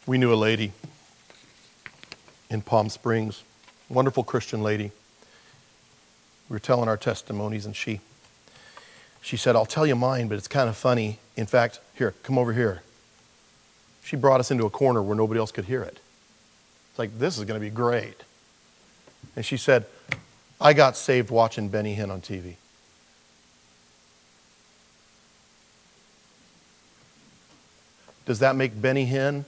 We knew a lady in Palm Springs, wonderful Christian lady. We were telling our testimonies, and she said, I'll tell you mine, but it's kind of funny. In fact, here, come over here. She brought us into a corner where nobody else could hear it. It's like, this is going to be great. And she said, I got saved watching Benny Hinn on TV. Does that make Benny Hinn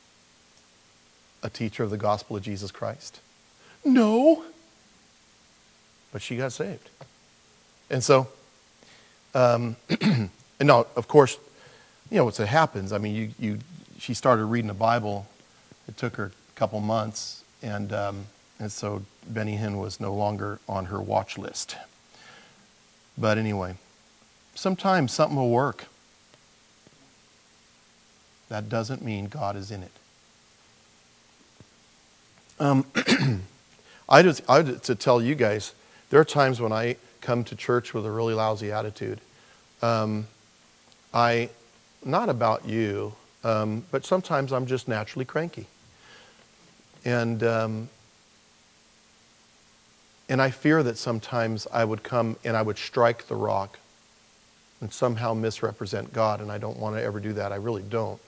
a teacher of the gospel of Jesus Christ? No. But she got saved. And so, and now, of course, you know what happens. I mean, she started reading the Bible. It took her a couple months, and so Benny Hinn was no longer on her watch list. But anyway, sometimes something will work. That doesn't mean God is in it. To tell you guys, there are times when I come to church with a really lousy attitude. Not about you, but sometimes I'm just naturally cranky. And I fear that sometimes I would come and I would strike the rock and somehow misrepresent God, and I don't want to ever do that. I really don't.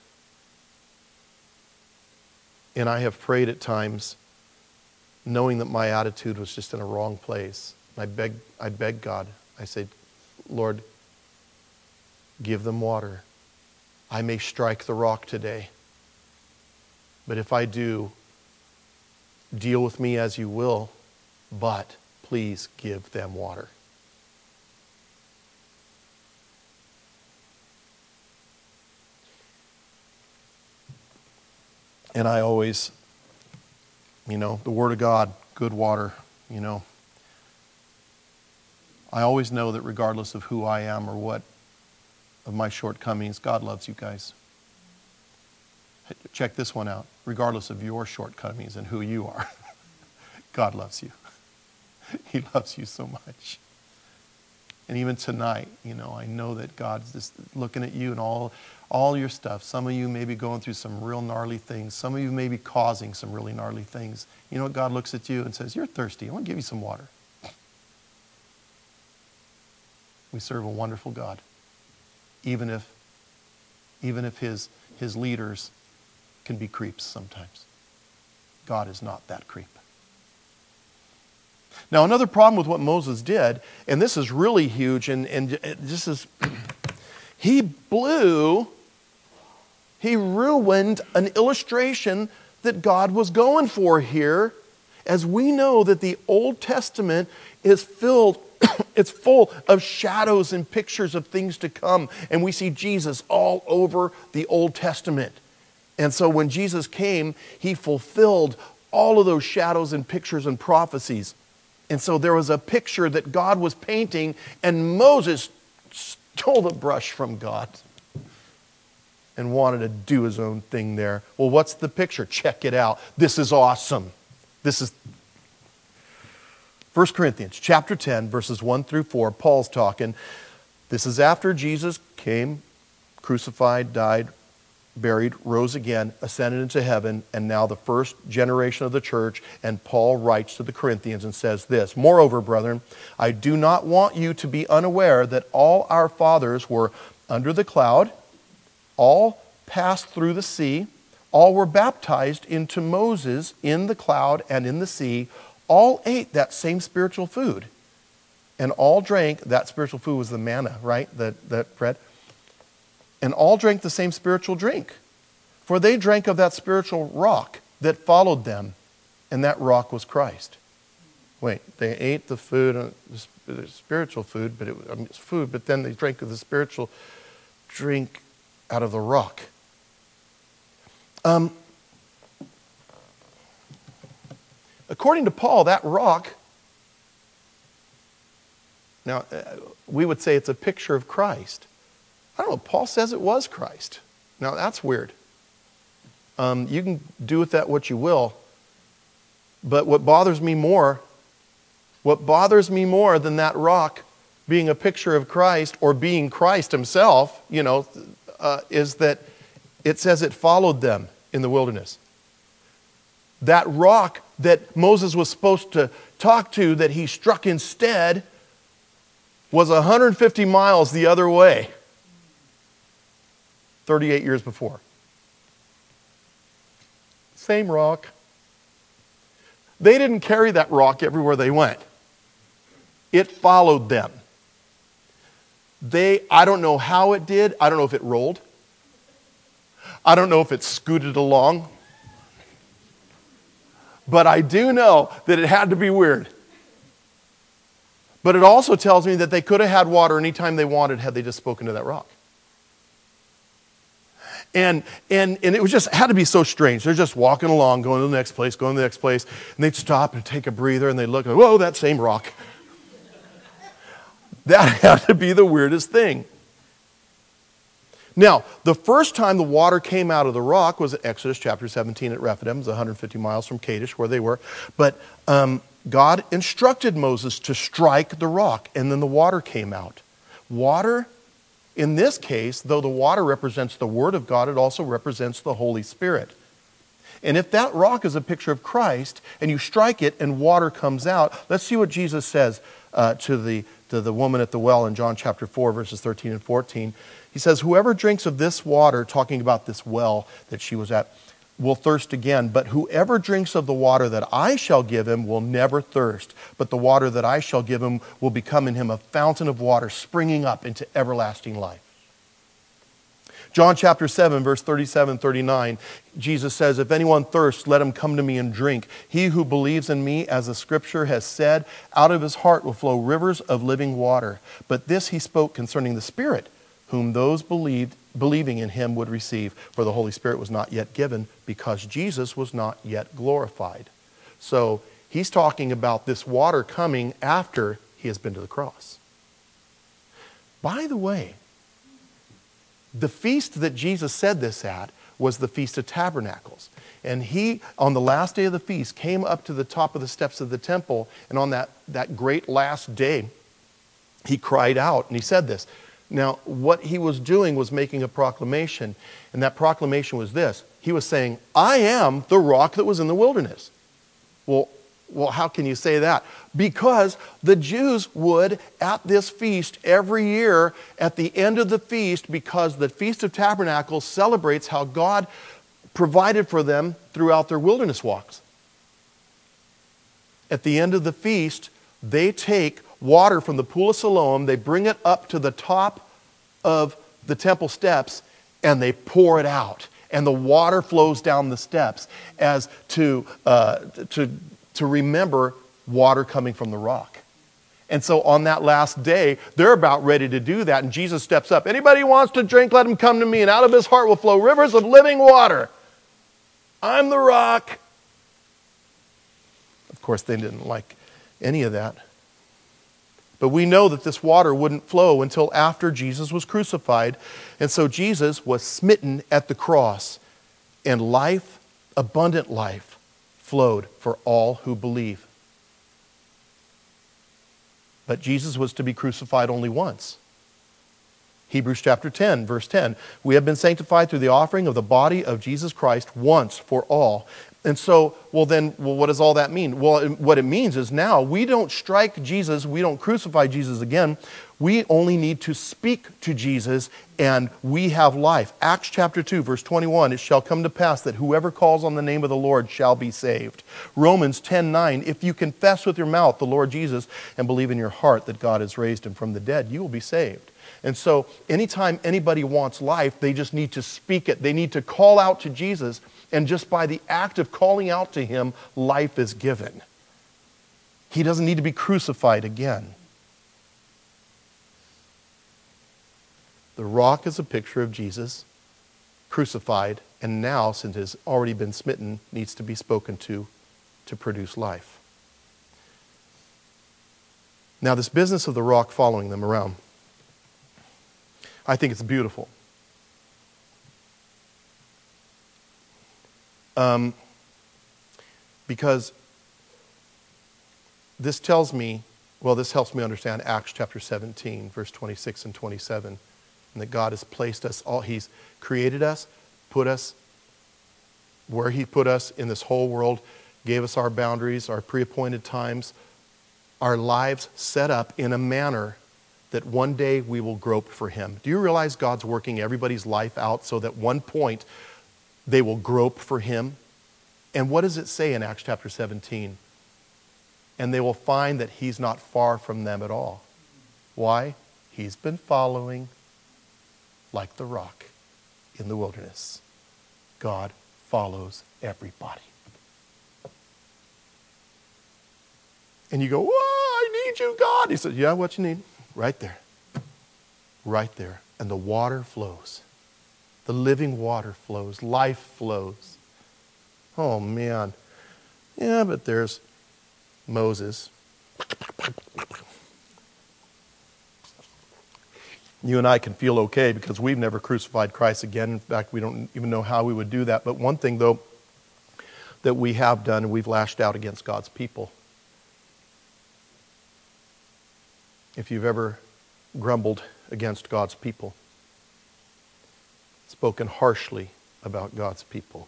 And I have prayed at times knowing that my attitude was just in a wrong place. I begged God. I said, Lord, give them water. I may strike the rock today. But if I do, deal with me as you will, but please give them water. And I always, the Word of God, good water, I always know that regardless of who I am or what of my shortcomings, God loves you guys. Check this one out. Regardless of your shortcomings and who you are, God loves you. He loves you so much. And even tonight, I know that God's just looking at you and all your stuff. Some of you may be going through some real gnarly things. Some of you may be causing some really gnarly things. You know what? God looks at you and says, you're thirsty. I want to give you some water. We serve a wonderful God. Even if his leaders can be creeps sometimes. God is not that creep. Now, another problem with what Moses did, and this is really huge, and this is, he ruined an illustration that God was going for here, as we know that the Old Testament is filled, it's full of shadows and pictures of things to come, and we see Jesus all over the Old Testament. And so when Jesus came, he fulfilled all of those shadows and pictures and prophecies. And so there was a picture that God was painting, and Moses stole the brush from God and wanted to do his own thing there. Well, what's the picture? Check it out. This is awesome. This is 1 Corinthians chapter 10, verses 1 through 4. Paul's talking. This is after Jesus came, crucified, died, buried, rose again, ascended into heaven, and now the first generation of the church. And Paul writes to the Corinthians and says this, moreover, brethren, I do not want you to be unaware that all our fathers were under the cloud, all passed through the sea, all were baptized into Moses in the cloud and in the sea, all ate that same spiritual food, and all drank, that spiritual food was the manna, right? That bread. And all drank the same spiritual drink. For they drank of that spiritual rock that followed them, and that rock was Christ. Wait, they ate the food, the spiritual food, but it's food, but then they drank of the spiritual drink out of the rock. According to Paul, that rock, now we would say it's a picture of Christ. I don't know, Paul says it was Christ. Now that's weird. You can do with that what you will. But what bothers me more than that rock being a picture of Christ or being Christ himself, is that it says it followed them. in the wilderness. That rock that Moses was supposed to talk to that he struck instead was 150 miles the other way, 38 years before. Same rock. They didn't carry that rock everywhere they went. It followed them. I don't know how it did. I don't know if it rolled. I don't know if it scooted along. But I do know that it had to be weird. But it also tells me that they could have had water anytime they wanted had they just spoken to that rock. And it was just had to be so strange. They're just walking along, going to the next place, going to the next place, and they'd stop and take a breather, and they'd look, and whoa, that same rock. That had to be the weirdest thing. Now, the first time the water came out of the rock was in Exodus chapter 17 at Rephidim. It was 150 miles from Kadesh where they were. But God instructed Moses to strike the rock, and then the water came out. Water, in this case, though the water represents the Word of God, it also represents the Holy Spirit. And if that rock is a picture of Christ, and you strike it and water comes out, let's see what Jesus says to the woman at the well in John chapter 4, verses 13 and 14. He says, whoever drinks of this water, talking about this well that she was at, will thirst again. But whoever drinks of the water that I shall give him will never thirst. But the water that I shall give him will become in him a fountain of water springing up into everlasting life. John chapter 7, verse 37, 39, Jesus says, if anyone thirsts, let him come to me and drink. He who believes in me, as the scripture has said, out of his heart will flow rivers of living water. But this he spoke concerning the Spirit, whom those believing in him would receive. For the Holy Spirit was not yet given, because Jesus was not yet glorified. So he's talking about this water coming after he has been to the cross. By the way, the feast that Jesus said this at was the Feast of Tabernacles. And he, on the last day of the feast, came up to the top of the steps of the temple, and on that great last day, he cried out, and he said this. Now, what he was doing was making a proclamation, and that proclamation was this. He was saying, I am the rock that was in the wilderness. Well, how can you say that? Because the Jews would, at this feast every year, at the end of the feast, because the Feast of Tabernacles celebrates how God provided for them throughout their wilderness walks. At the end of the feast, they take water from the pool of Siloam, they bring it up to the top of the temple steps, and they pour it out. And the water flows down the steps as to remember water coming from the rock. And so on that last day, they're about ready to do that, and Jesus steps up. Anybody who wants to drink, let him come to me, and out of his heart will flow rivers of living water. I'm the rock. Of course, they didn't like any of that. But we know that this water wouldn't flow until after Jesus was crucified. And so Jesus was smitten at the cross, and life, abundant life, flowed for all who believe. But Jesus was to be crucified only once. Hebrews chapter 10, verse 10. We have been sanctified through the offering of the body of Jesus Christ once for all. And so, what does all that mean? Well, what it means is now we don't strike Jesus, we don't crucify Jesus again. We only need to speak to Jesus and we have life. Acts chapter 2, verse 21, it shall come to pass that whoever calls on the name of the Lord shall be saved. Romans 10:9, if you confess with your mouth the Lord Jesus and believe in your heart that God has raised him from the dead, you will be saved. And so anytime anybody wants life, they just need to speak it. They need to call out to Jesus, and just by the act of calling out to him, life is given. He doesn't need to be crucified again. The rock is a picture of Jesus crucified, and now, since it has already been smitten, needs to be spoken to produce life. Now, this business of the rock following them around, I think it's beautiful. Because this tells me, this helps me understand Acts chapter 17, verse 26 and 27, and that God has placed us all, he's created us, put us where he put us in this whole world, gave us our boundaries, our pre-appointed times, our lives set up in a manner that one day we will grope for him. Do you realize God's working everybody's life out so that one point they will grope for him? And what does it say in Acts chapter 17? And they will find that he's not far from them at all. Why? He's been following like the rock in the wilderness. God follows everybody. And you go, "Whoa, I need you, God." He said, "Yeah, what you need? Right there. Right there." And the water flows. The living water flows. Life flows. Oh, man. Yeah, but there's Moses. You and I can feel okay because we've never crucified Christ again. In fact, we don't even know how we would do that. But one thing, though, that we have done, we've lashed out against God's people. If you've ever grumbled against God's people, spoken harshly about God's people,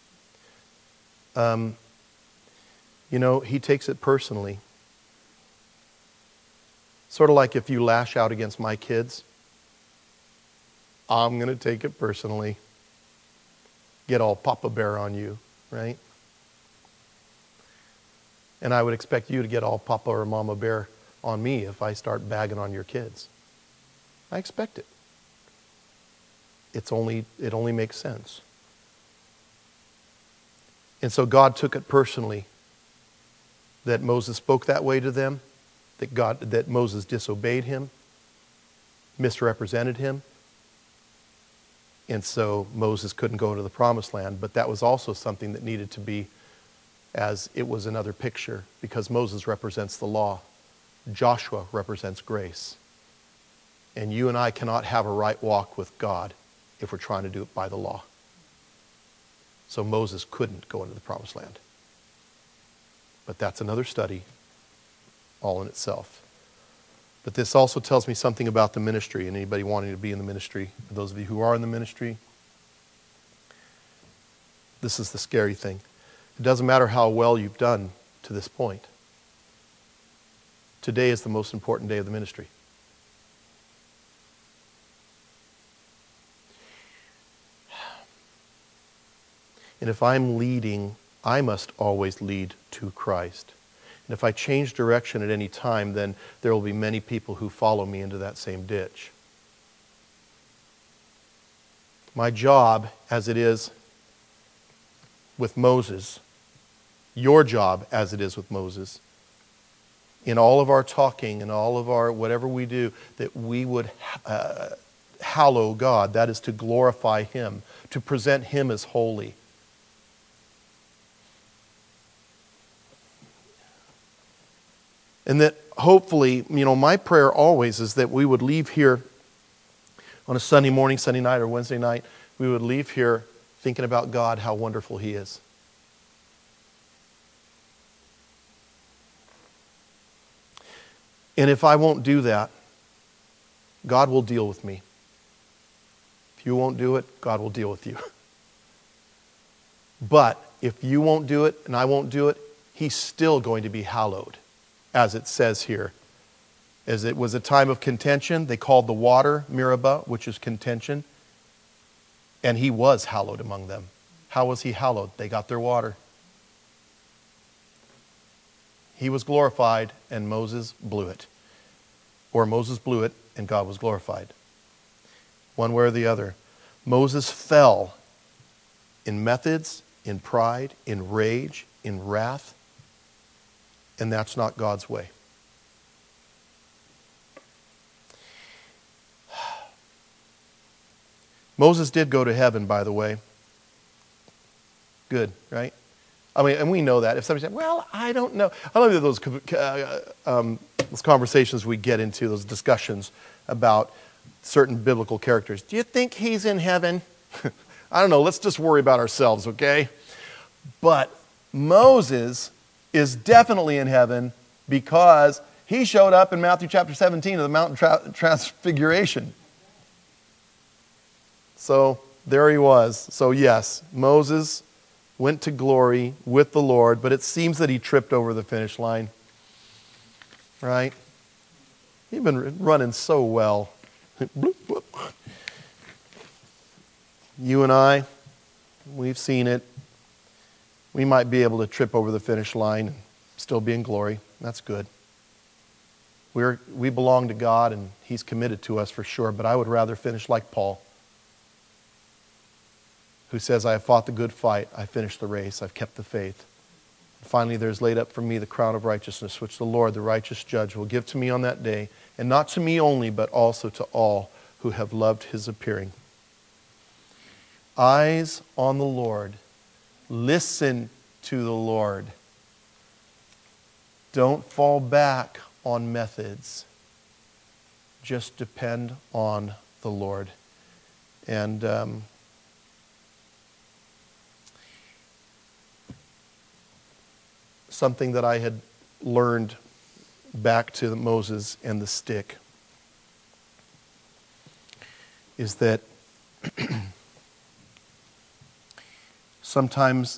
he takes it personally. Sort of like if you lash out against my kids, I'm going to take it personally. Get all Papa Bear on you, right? And I would expect you to get all Papa or Mama Bear on me if I start bagging on your kids. I expect it. It only makes sense. And so God took it personally that Moses spoke that way to them, that Moses disobeyed him, misrepresented him. And so Moses couldn't go to the promised land, but that was also something that needed to be, as it was another picture, because Moses represents the law. Joshua represents grace. And you and I cannot have a right walk with God if we're trying to do it by the law. So Moses couldn't go into the promised land. But that's another study all in itself. But this also tells me something about the ministry, and anybody wanting to be in the ministry, for those of you who are in the ministry, this is the scary thing. It doesn't matter how well you've done to this point. Today is the most important day of the ministry. And if I'm leading, I must always lead to Christ. And if I change direction at any time, then there will be many people who follow me into that same ditch. My job, as it is with Moses, your job, as it is with Moses, in all of our talking and all of our whatever we do, that we would hallow God. That is to glorify him, to present him as holy. And that hopefully, my prayer always is that we would leave here on a Sunday morning, Sunday night, or Wednesday night, we would leave here thinking about God, how wonderful he is. And if I won't do that, God will deal with me. If you won't do it, God will deal with you. But if you won't do it and I won't do it, he's still going to be hallowed, as it says here. As it was a time of contention, they called the water Meribah, which is contention. And he was hallowed among them. How was he hallowed? They got their water. He was glorified and Moses blew it. Or Moses blew it and God was glorified. One way or the other. Moses fell in methods, in pride, in rage, in wrath. And that's not God's way. Moses did go to heaven, by the way. Good, right? I mean, and we know that. If somebody said, well, I don't know. I love those conversations we get into, those discussions about certain biblical characters. Do you think he's in heaven? I don't know. Let's just worry about ourselves, okay? But Moses is definitely in heaven because he showed up in Matthew chapter 17 of the Mountain Transfiguration. So there he was. So yes, Moses went to glory with the Lord, but it seems that he tripped over the finish line. Right? He'd been running so well. You and I, we've seen it. We might be able to trip over the finish line and still be in glory. That's good. We belong to God, and He's committed to us for sure, but I would rather finish like Paul, who says, I have fought the good fight, I finished the race, I've kept the faith. Finally, there's laid up for me the crown of righteousness, which the Lord, the righteous judge, will give to me on that day, and not to me only, but also to all who have loved His appearing. Eyes on the Lord. Listen to the Lord. Don't fall back on methods. Just depend on the Lord. And something that I had learned back to Moses and the stick is that sometimes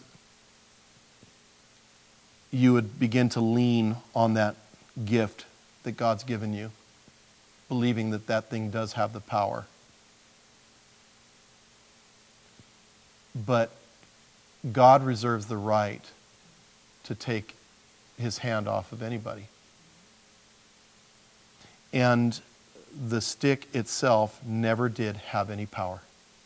you would begin to lean on that gift that God's given you, believing that that thing does have the power. But God reserves the right to take His hand off of anybody. And the stick itself never did have any power.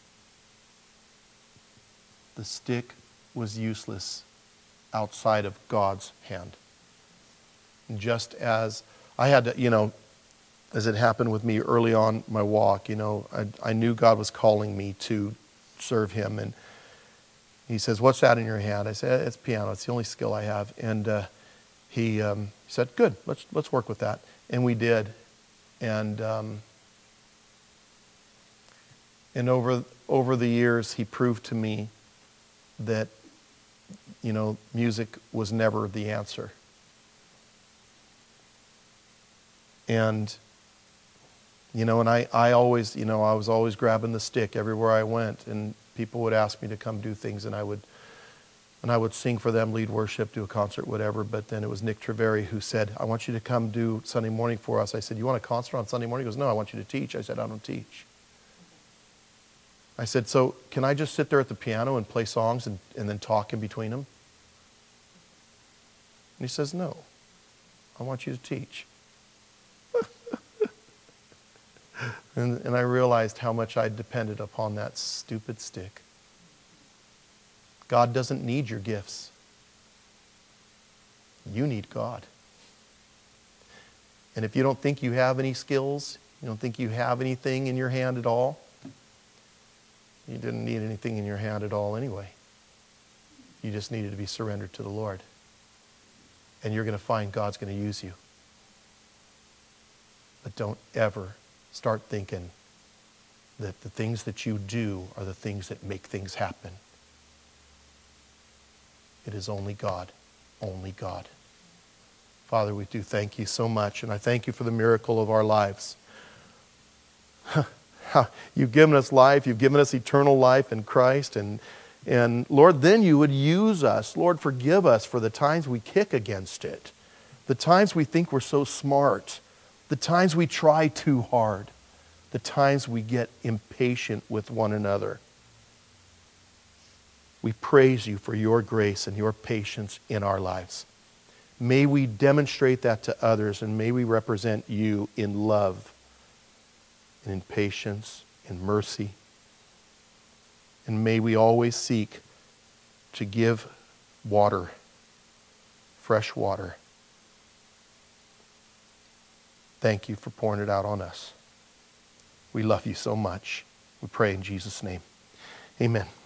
The stick was useless outside of God's hand. Just as I had to, as it happened with me early on my walk, I knew God was calling me to serve Him. And He says, what's that in your hand? I said, it's piano. It's the only skill I have. And he said, good, let's work with that. And we did. And over the years, He proved to me that, music was never the answer. And, and I always, I was always grabbing the stick everywhere I went, and people would ask me to come do things, and I would sing for them, lead worship, do a concert, whatever. But then it was Nick Treveri who said, I want you to come do Sunday morning for us. I said, you want a concert on Sunday morning? He goes, no, I want you to teach. I said, I don't teach. I said, so can I just sit there at the piano and play songs and then talk in between them? And he says, no, I want you to teach. and I realized how much I depended upon that stupid stick. God doesn't need your gifts. You need God. And if you don't think you have any skills, you don't think you have anything in your hand at all, you didn't need anything in your hand at all anyway. You just needed to be surrendered to the Lord. And you're going to find God's going to use you. But don't ever start thinking that the things that you do are the things that make things happen. It is only God. Only God. Father, we do thank You so much, and I thank You for the miracle of our lives. You've given us life. You've given us eternal life in Christ. And Lord, then You would use us. Lord, forgive us for the times we kick against it. The times we think we're so smart. The times we try too hard. The times we get impatient with one another. We praise You for Your grace and Your patience in our lives. May we demonstrate that to others, and may we represent You in love and in patience, in mercy. And may we always seek to give water, fresh water. Thank You for pouring it out on us. We love You so much. We pray in Jesus' name. Amen.